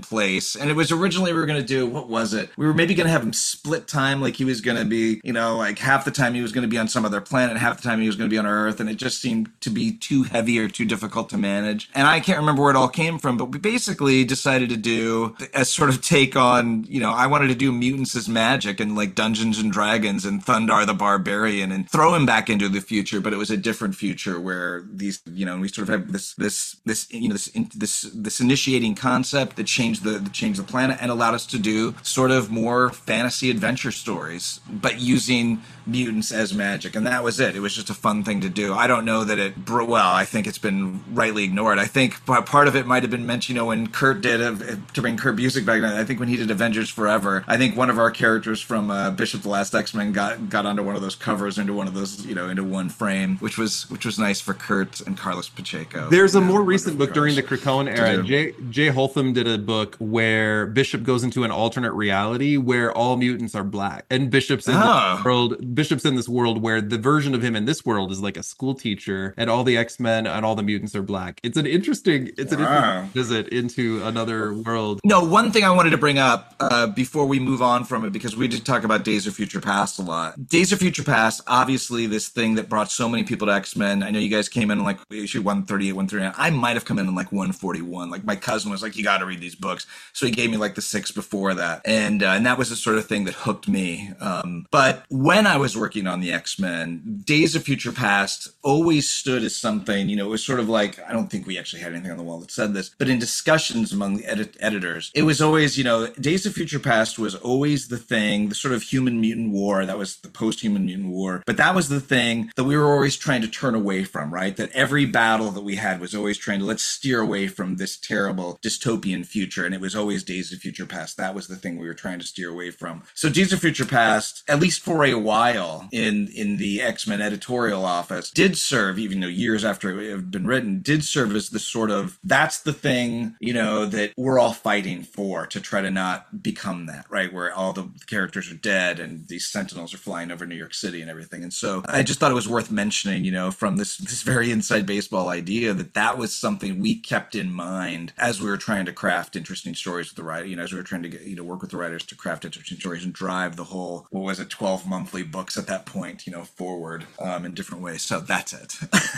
D: space. And it was originally we were going to do, what was it? We were maybe going to have him split time. Like he was going to be, you know, like half the time he was going to be on some other planet, half the time he was going to be on Earth. And it just seemed to be too heavy or too difficult to manage. And I can't remember where it all came from, but we basically decided to do a sort of take on, you know, I wanted to do mutants as magic and like Dungeons and Dragons and Thundar the Barbarian and throw him back into the future. But it was a different future where these, you know, we sort of have this, this, this, you know, this, this, this initiating concept that changed the, that changed the planet and allowed us to do sort of more fantasy adventure stories, but using mutants as magic. And that was it. It was just a fun thing to do. I don't know that it, well, I think it's been rightly ignored. I think part of it might have been mentioned, you know, when Kurt did, uh, to bring Kurt Busiek back, I think when he did Avengers Forever, I think one of our characters from uh, Bishop the Last X-Men got got onto one of those covers, into one of those, you know, into one frame, which was which was nice for Kurt and Carlos Pacheco.
B: There's a
D: know,
B: more recent book during the Krakoan era. Jay, Jay Holtham did a book where Bishop goes into an alternate reality where all mutants are black, and Bishop's in
D: oh.
B: this world. Bishop's in this world where the version of him in this world is like a school teacher, and all the X-Men and all the mutants are black. It's an interesting, it's an
D: wow.
B: interesting visit into another world.
D: No, one thing I wanted to bring up uh, before we move on from it, because we did talk about Days of Future Past a lot. Days of Future Past, obviously this thing that brought so many people to X-Men. I know you guys came in like issue one thirty-eight, one thirty-nine. I might have come in in like one forty-one. Like my cousin was like, you got to read these books. So he gave me like the six before that. And, uh, and that was the sort of thing that hooked me. Um, but when I was working on the X-Men, Days of Future Past always stood as something, you know, it was sort of like, I don't think we actually had anything on the wall that said this, but in discussions among the edit- editors, it was always, you know, Days of Future Past was always the thing, the sort of human mutant war, that was the post-human mutant war, but that was the thing that we were always trying to turn away from, right? That every battle that we had was always trying to, let's steer away from this terrible dystopian future, and it was always Days of Future Past. That was the thing we were trying to steer away from. So Days of Future Past, at least for a while in, in the X-Men editorial office, did serve, even though years after it had been written, did serve as the sort of, that's the thing, you know, that we're all fighting for, to try to not become that, right? Where all the characters are dead and these sentinels are flying over New York City and everything. And so I just thought it was worth mentioning, you know, from this, this very inside baseball idea, that that was something we kept in mind as we were trying to craft interesting stories with the writer, you know, as we were trying to get, you know, work with the writers to craft interesting stories and drive the whole, what was it, twelve monthly books at that point, you know, forward um, in different ways. So that's it.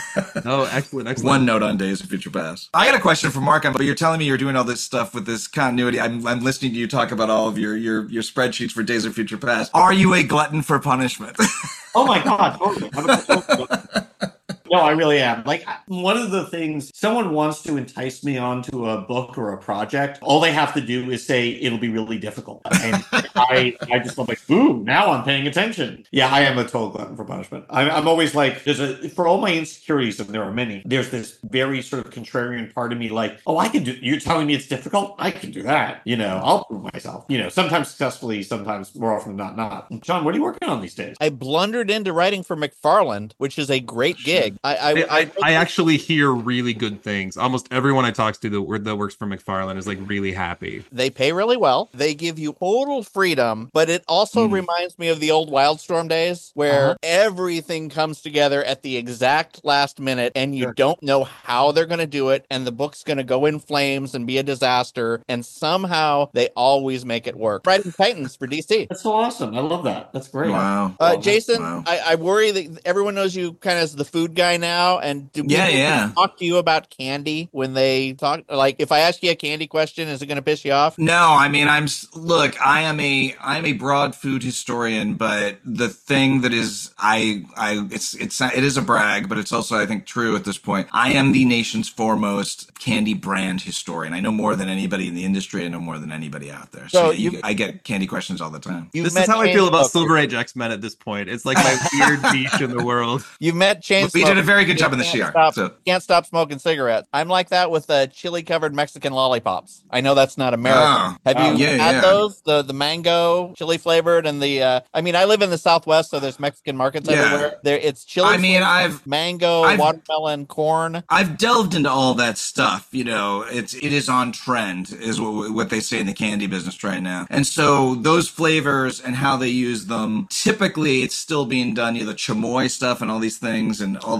B: Oh, excellent, excellent.
D: One note on Days of Future Past. I got a question for Mark. But you're telling me you're doing all this stuff with this continuity. I'm, I'm listening to you talk about all of your, your, your spreadsheets for Days of Future Past. Are you a glutton for punishment?
E: Oh my God. Totally. No, I really am. Like, one of the things, someone wants to entice me onto a book or a project, all they have to do is say it'll be really difficult. And I, I just am like, ooh, now I'm paying attention. Yeah, I am a total glutton for punishment. I'm, I'm always like, there's a, for all my insecurities, and there are many, there's this very sort of contrarian part of me like, oh, I can do, you're telling me it's difficult? I can do that. You know, I'll prove myself. You know, sometimes successfully, sometimes more often than not, not. John, what are you working on these days?
C: I blundered into writing for McFarland, which is a great gig. I I,
B: I, I, I actually hear really good things. Almost everyone I talk to that, that works for McFarland is like really happy.
C: They pay really well. They give you total freedom, but it also mm. reminds me of the old Wildstorm days where uh-huh. everything comes together at the exact last minute and you sure. don't know how they're going to do it, and the book's going to go in flames and be a disaster, and somehow they always make it work. Writing Titans for D C.
E: That's so awesome. I love that. That's great.
D: Wow.
C: Uh, Jason,
D: wow.
C: I, I worry that everyone knows you kind of as the food guy now. And do
D: yeah,
C: people
D: yeah.
C: talk to you about candy when they talk? Like, if I ask you a candy question, is it going to piss you off?
D: No, I mean, I'm look. I am a I'm a broad food historian, but the thing that is, I I it's it's it is a brag, but it's also, I think, true at this point. I am the nation's foremost candy brand historian. I know more than anybody in the industry. I know more than anybody out there. So, so yeah, you, I get candy questions all the time.
B: This is how I feel about Silver Age X-Men at this point. It's like my weird niche in the world.
C: You've met Chain.
D: We did a very good job in the Shiar.
C: Stop,
D: so.
C: Can't stop smoking cigarettes. I'm like that with uh, chili-covered Mexican lollipops. I know that's not American.
D: Oh,
C: Have you
D: oh, yeah,
C: had
D: yeah.
C: those? The the mango, chili-flavored, and the... Uh, I mean, I live in the Southwest, so there's Mexican markets
D: yeah.
C: everywhere. There, It's chili,
D: I mean, I've
C: mango,
D: I've,
C: watermelon, corn.
D: I've delved into all that stuff. You know, it's it is on trend, is what, what they say in the candy business right now. And so those flavors and how they use them, typically it's still being done, you know, the chamoy stuff and all these things and all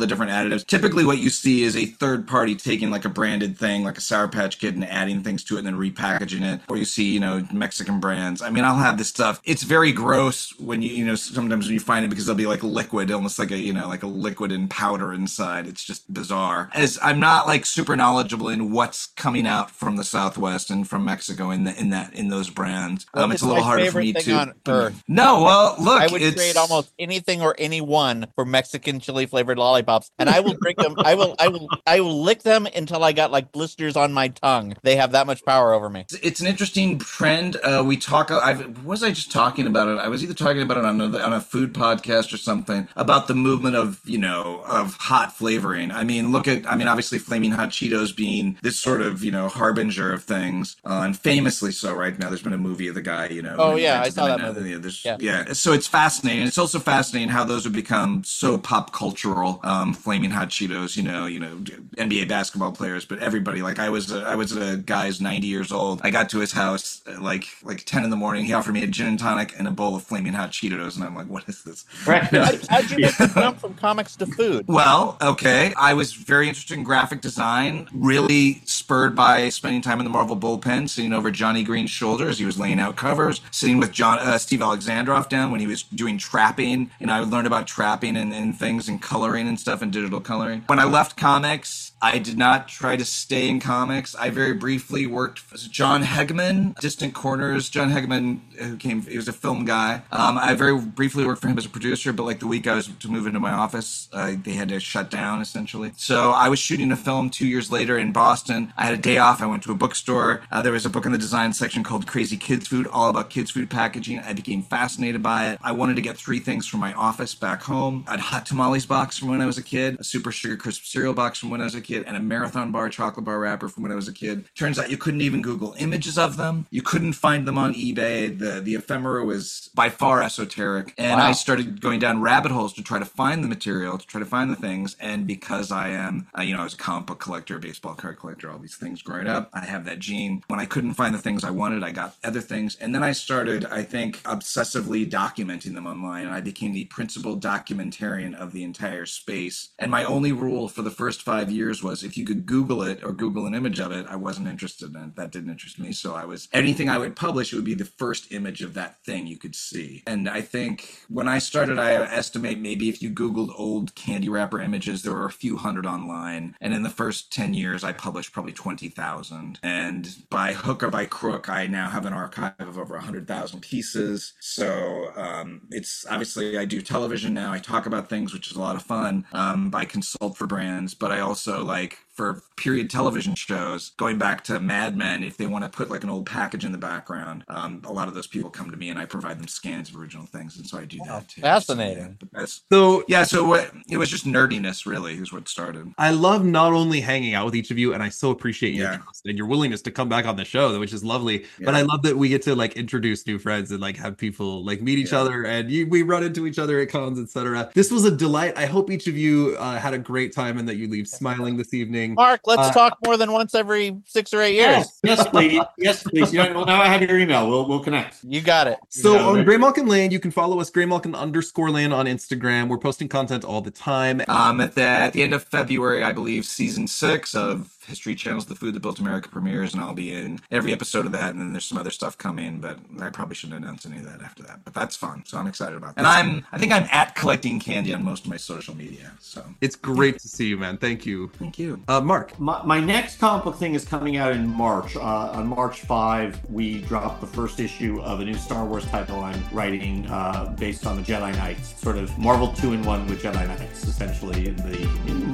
D: the different additives. Typically what you see is a third party taking like a branded thing, like a Sour Patch Kid, and adding things to it and then repackaging it. Or you see, you know, Mexican brands. I mean, I'll have this stuff. It's very gross when you, you know, sometimes when you find it because they'll be like liquid, almost like a, you know, like a liquid and powder inside. It's just bizarre. As I'm not like super knowledgeable in what's coming out from the Southwest and from Mexico in the, in that, in those brands.
C: Well,
D: um, it's,
C: it's
D: a little
C: my
D: harder for
C: favorite
D: me
C: thing
D: to.
C: on earth.
D: No, well, look,
C: I would
D: it's,
C: trade almost anything or anyone for Mexican chili flavored lollipops, and I will drink them. I will, I will, I will lick them until I got like blisters on my tongue. They have that much power over me.
D: It's, it's an interesting trend. Uh, we talk. I've, was I just talking about it? I was either talking about it on a, on a food podcast or something about the movement of, you know, of hot flavoring. I mean, look at. I mean, obviously, Flaming Hot Cheetos being this sort of, you know, harbinger of things, uh, and famously so. Right now, there's been a movie of the guy. You know.
C: Oh yeah, I saw that
D: now,
C: movie.
D: Yeah, yeah. yeah. So it's fascinating. It's also fascinating how those have become so pop cultural. Um, Flaming Hot Cheetos. You know, you know, N B A basketball players, but everybody. Like I was, a, I was a guy's ninety years old. I got to his house at like like ten in the morning. He offered me a gin and tonic and a bowl of Flaming Hot Cheetos, and I'm like, what is this?
E: Right.
C: How, how'd you make the jump from comics to food?
D: Well, okay. I was very interested in graphic design, really spurred by spending time in the Marvel bullpen, sitting over Johnny Green's shoulders. He was laying out covers, sitting with John uh, Steve Alexandrov down when he was doing trapping, and I would learn about trapping and, and things and coloring and stuff and digital coloring. When I left comics, I did not try to stay in comics. I very briefly worked for John Hegman, Distant Corners. John Hegman, who came, he was a film guy. Um, I very briefly worked for him as a producer, but like the week I was to move into my office, uh, they had to shut down essentially. So I was shooting a film two years later in Boston. I had a day off. I went to a bookstore. Uh, there was a book in the design section called Crazy Kids Food, all about kids food packaging. I became fascinated by it. I wanted to get three things from my office back home. I had a hot tamales box from when I was a kid, a super sugar crisp cereal box from when I was a kid, and a marathon bar chocolate bar wrapper from when I was a kid. Turns out you couldn't even Google images of them. You couldn't find them on eBay. The the ephemera was by far esoteric. And
C: Wow.
D: I started going down rabbit holes to try to find the material, to try to find the things. And because I am, uh, you know, I was a comic book collector, a baseball card collector, all these things growing up, I have that gene. When I couldn't find the things I wanted, I got other things. And then I started, I think, obsessively documenting them online. And I became the principal documentarian of the entire space. And my only rule for the first five years was if you could Google it or Google an image of it, I wasn't interested in it. That didn't interest me. So I was, anything I would publish, it would be the first image of that thing you could see. And I think when I started, I estimate maybe if you Googled old candy wrapper images, there were a few hundred online. And in the first ten years, I published probably twenty thousand. And by hook or by crook, I now have an archive of over one hundred thousand pieces. So um, it's obviously, I do television now. I talk about things, which is a lot of fun. Um, I consult for brands, but I also like, for period television shows, going back to Mad Men, if they want to put like an old package in the background, um, a lot of those people come to me and I provide them scans of original things, and so I do that too.
C: Fascinating.
D: So, yeah, that's,
B: So
D: yeah, so what, it was just nerdiness, really, is what started.
B: I love not only hanging out with each of you, and I so appreciate your
D: Yeah.
B: trust and your willingness to come back on the show, which is lovely. But
D: Yeah.
B: I love that we get to like introduce new friends and like have people like meet each
D: Yeah.
B: other, and you, we run into each other at cons, et cetera. This was a delight. I hope each of you uh, had a great time and that you leave smiling this evening.
C: Mark, let's
B: Uh,
C: talk more than once every six or eight years.
E: Yes, yes, please. Yes, please. You know, well, now I have your email. We'll we'll connect.
C: You got it.
B: So
E: Yeah,
B: on
E: right.
B: Grey Malkin Lane, you can follow us, Grey Malkin underscore Lane on Instagram. We're posting content all the time.
D: Um, at the, at the end of February, I believe, season six of History Channel's The Food That Built America premieres, and I'll be in every episode of that, and then there's some other stuff coming, but I probably shouldn't announce any of that after that, but that's fun, so I'm excited about that. And I'm, I think I'm at Collecting Candy on most of my social media, so
B: It's great to see you, man. Thank you.
D: thank you.
B: Uh, Mark.
E: My, my next comic book thing is coming out in March. Uh, on March fifth, we dropped the first issue of a new Star Wars title I'm writing uh, based on the Jedi Knights, sort of Marvel two in one with Jedi Knights, essentially in the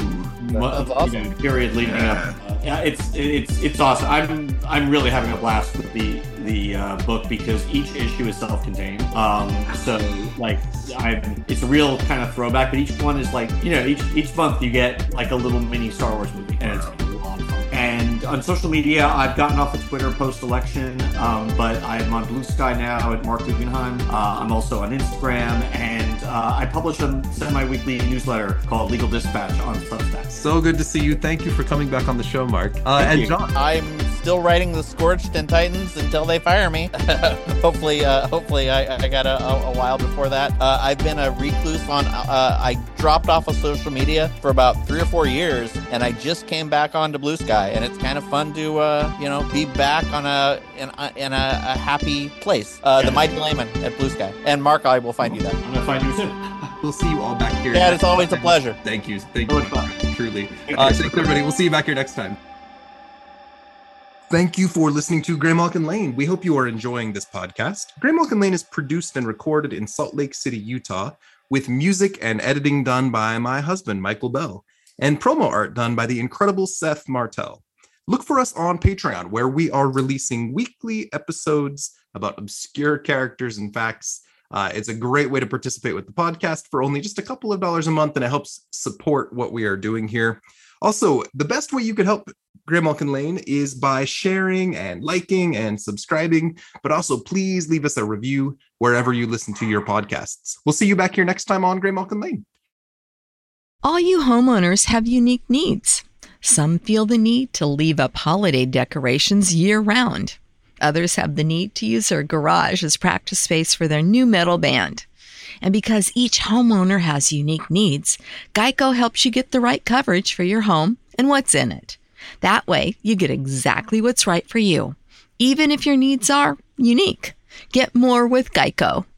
E: mo-
C: That's awesome.
E: you know, period leading
D: Yeah.
E: up. Uh, yeah, it's it's it's awesome. I'm I'm really having a blast with the the uh, book because each issue is self-contained. Um, so like I'm, it's a real kind of throwback, but each one is like, you know, each each month you get like a little mini Star Wars movie, and it's a lot of fun. And on social media, I've gotten off of Twitter post-election, um, but I'm on Blue Sky now at Mark Guggenheim. Uh, I'm also on Instagram, and uh, I publish a semi-weekly newsletter called Legal Dispatch on Substack.
B: So good to see you. Thank you for coming back on the show, Mark. Uh,
E: Thank
B: and
E: you.
B: John.
C: I'm still writing the Scorched and Titans until they fire me. hopefully, uh, hopefully I, I got a, a, a while before that. Uh, I've been a recluse on. Uh, I dropped off of social media for about three or four years, and I just came back onto Blue Sky, and it's kind of fun to uh, you know be back on a in, a, in a, a happy place. Uh, yeah. The Mighty Layman at Blue Sky, and Mark, I will find you there.
E: I'm gonna find you soon.
B: We'll see you all back here.
C: Yeah, it's always a pleasure.
B: Thank you. Thank you. Truly. Uh, thanks, everybody. We'll see you back here next time. Thank you for listening to Graymalkin Lane. We hope you are enjoying this podcast. Graymalkin Lane is produced and recorded in Salt Lake City, Utah, with music and editing done by my husband, Michael Bell, and promo art done by the incredible Seth Martell. Look for us on Patreon, where we are releasing weekly episodes about obscure characters and facts. Uh, it's a great way to participate with the podcast for only just a couple of dollars a month, and it helps support what we are doing here. Also, the best way you could help Graymalkin Lane is by sharing and liking and subscribing, but also please leave us a review wherever you listen to your podcasts. We'll see you back here next time on Graymalkin Lane.
A: All you homeowners have unique needs. Some feel the need to leave up holiday decorations year-round. Others have the need to use their garage as practice space for their new metal band. And because each homeowner has unique needs, Geico helps you get the right coverage for your home and what's in it. That way, you get exactly what's right for you, even if your needs are unique. Get more with Geico.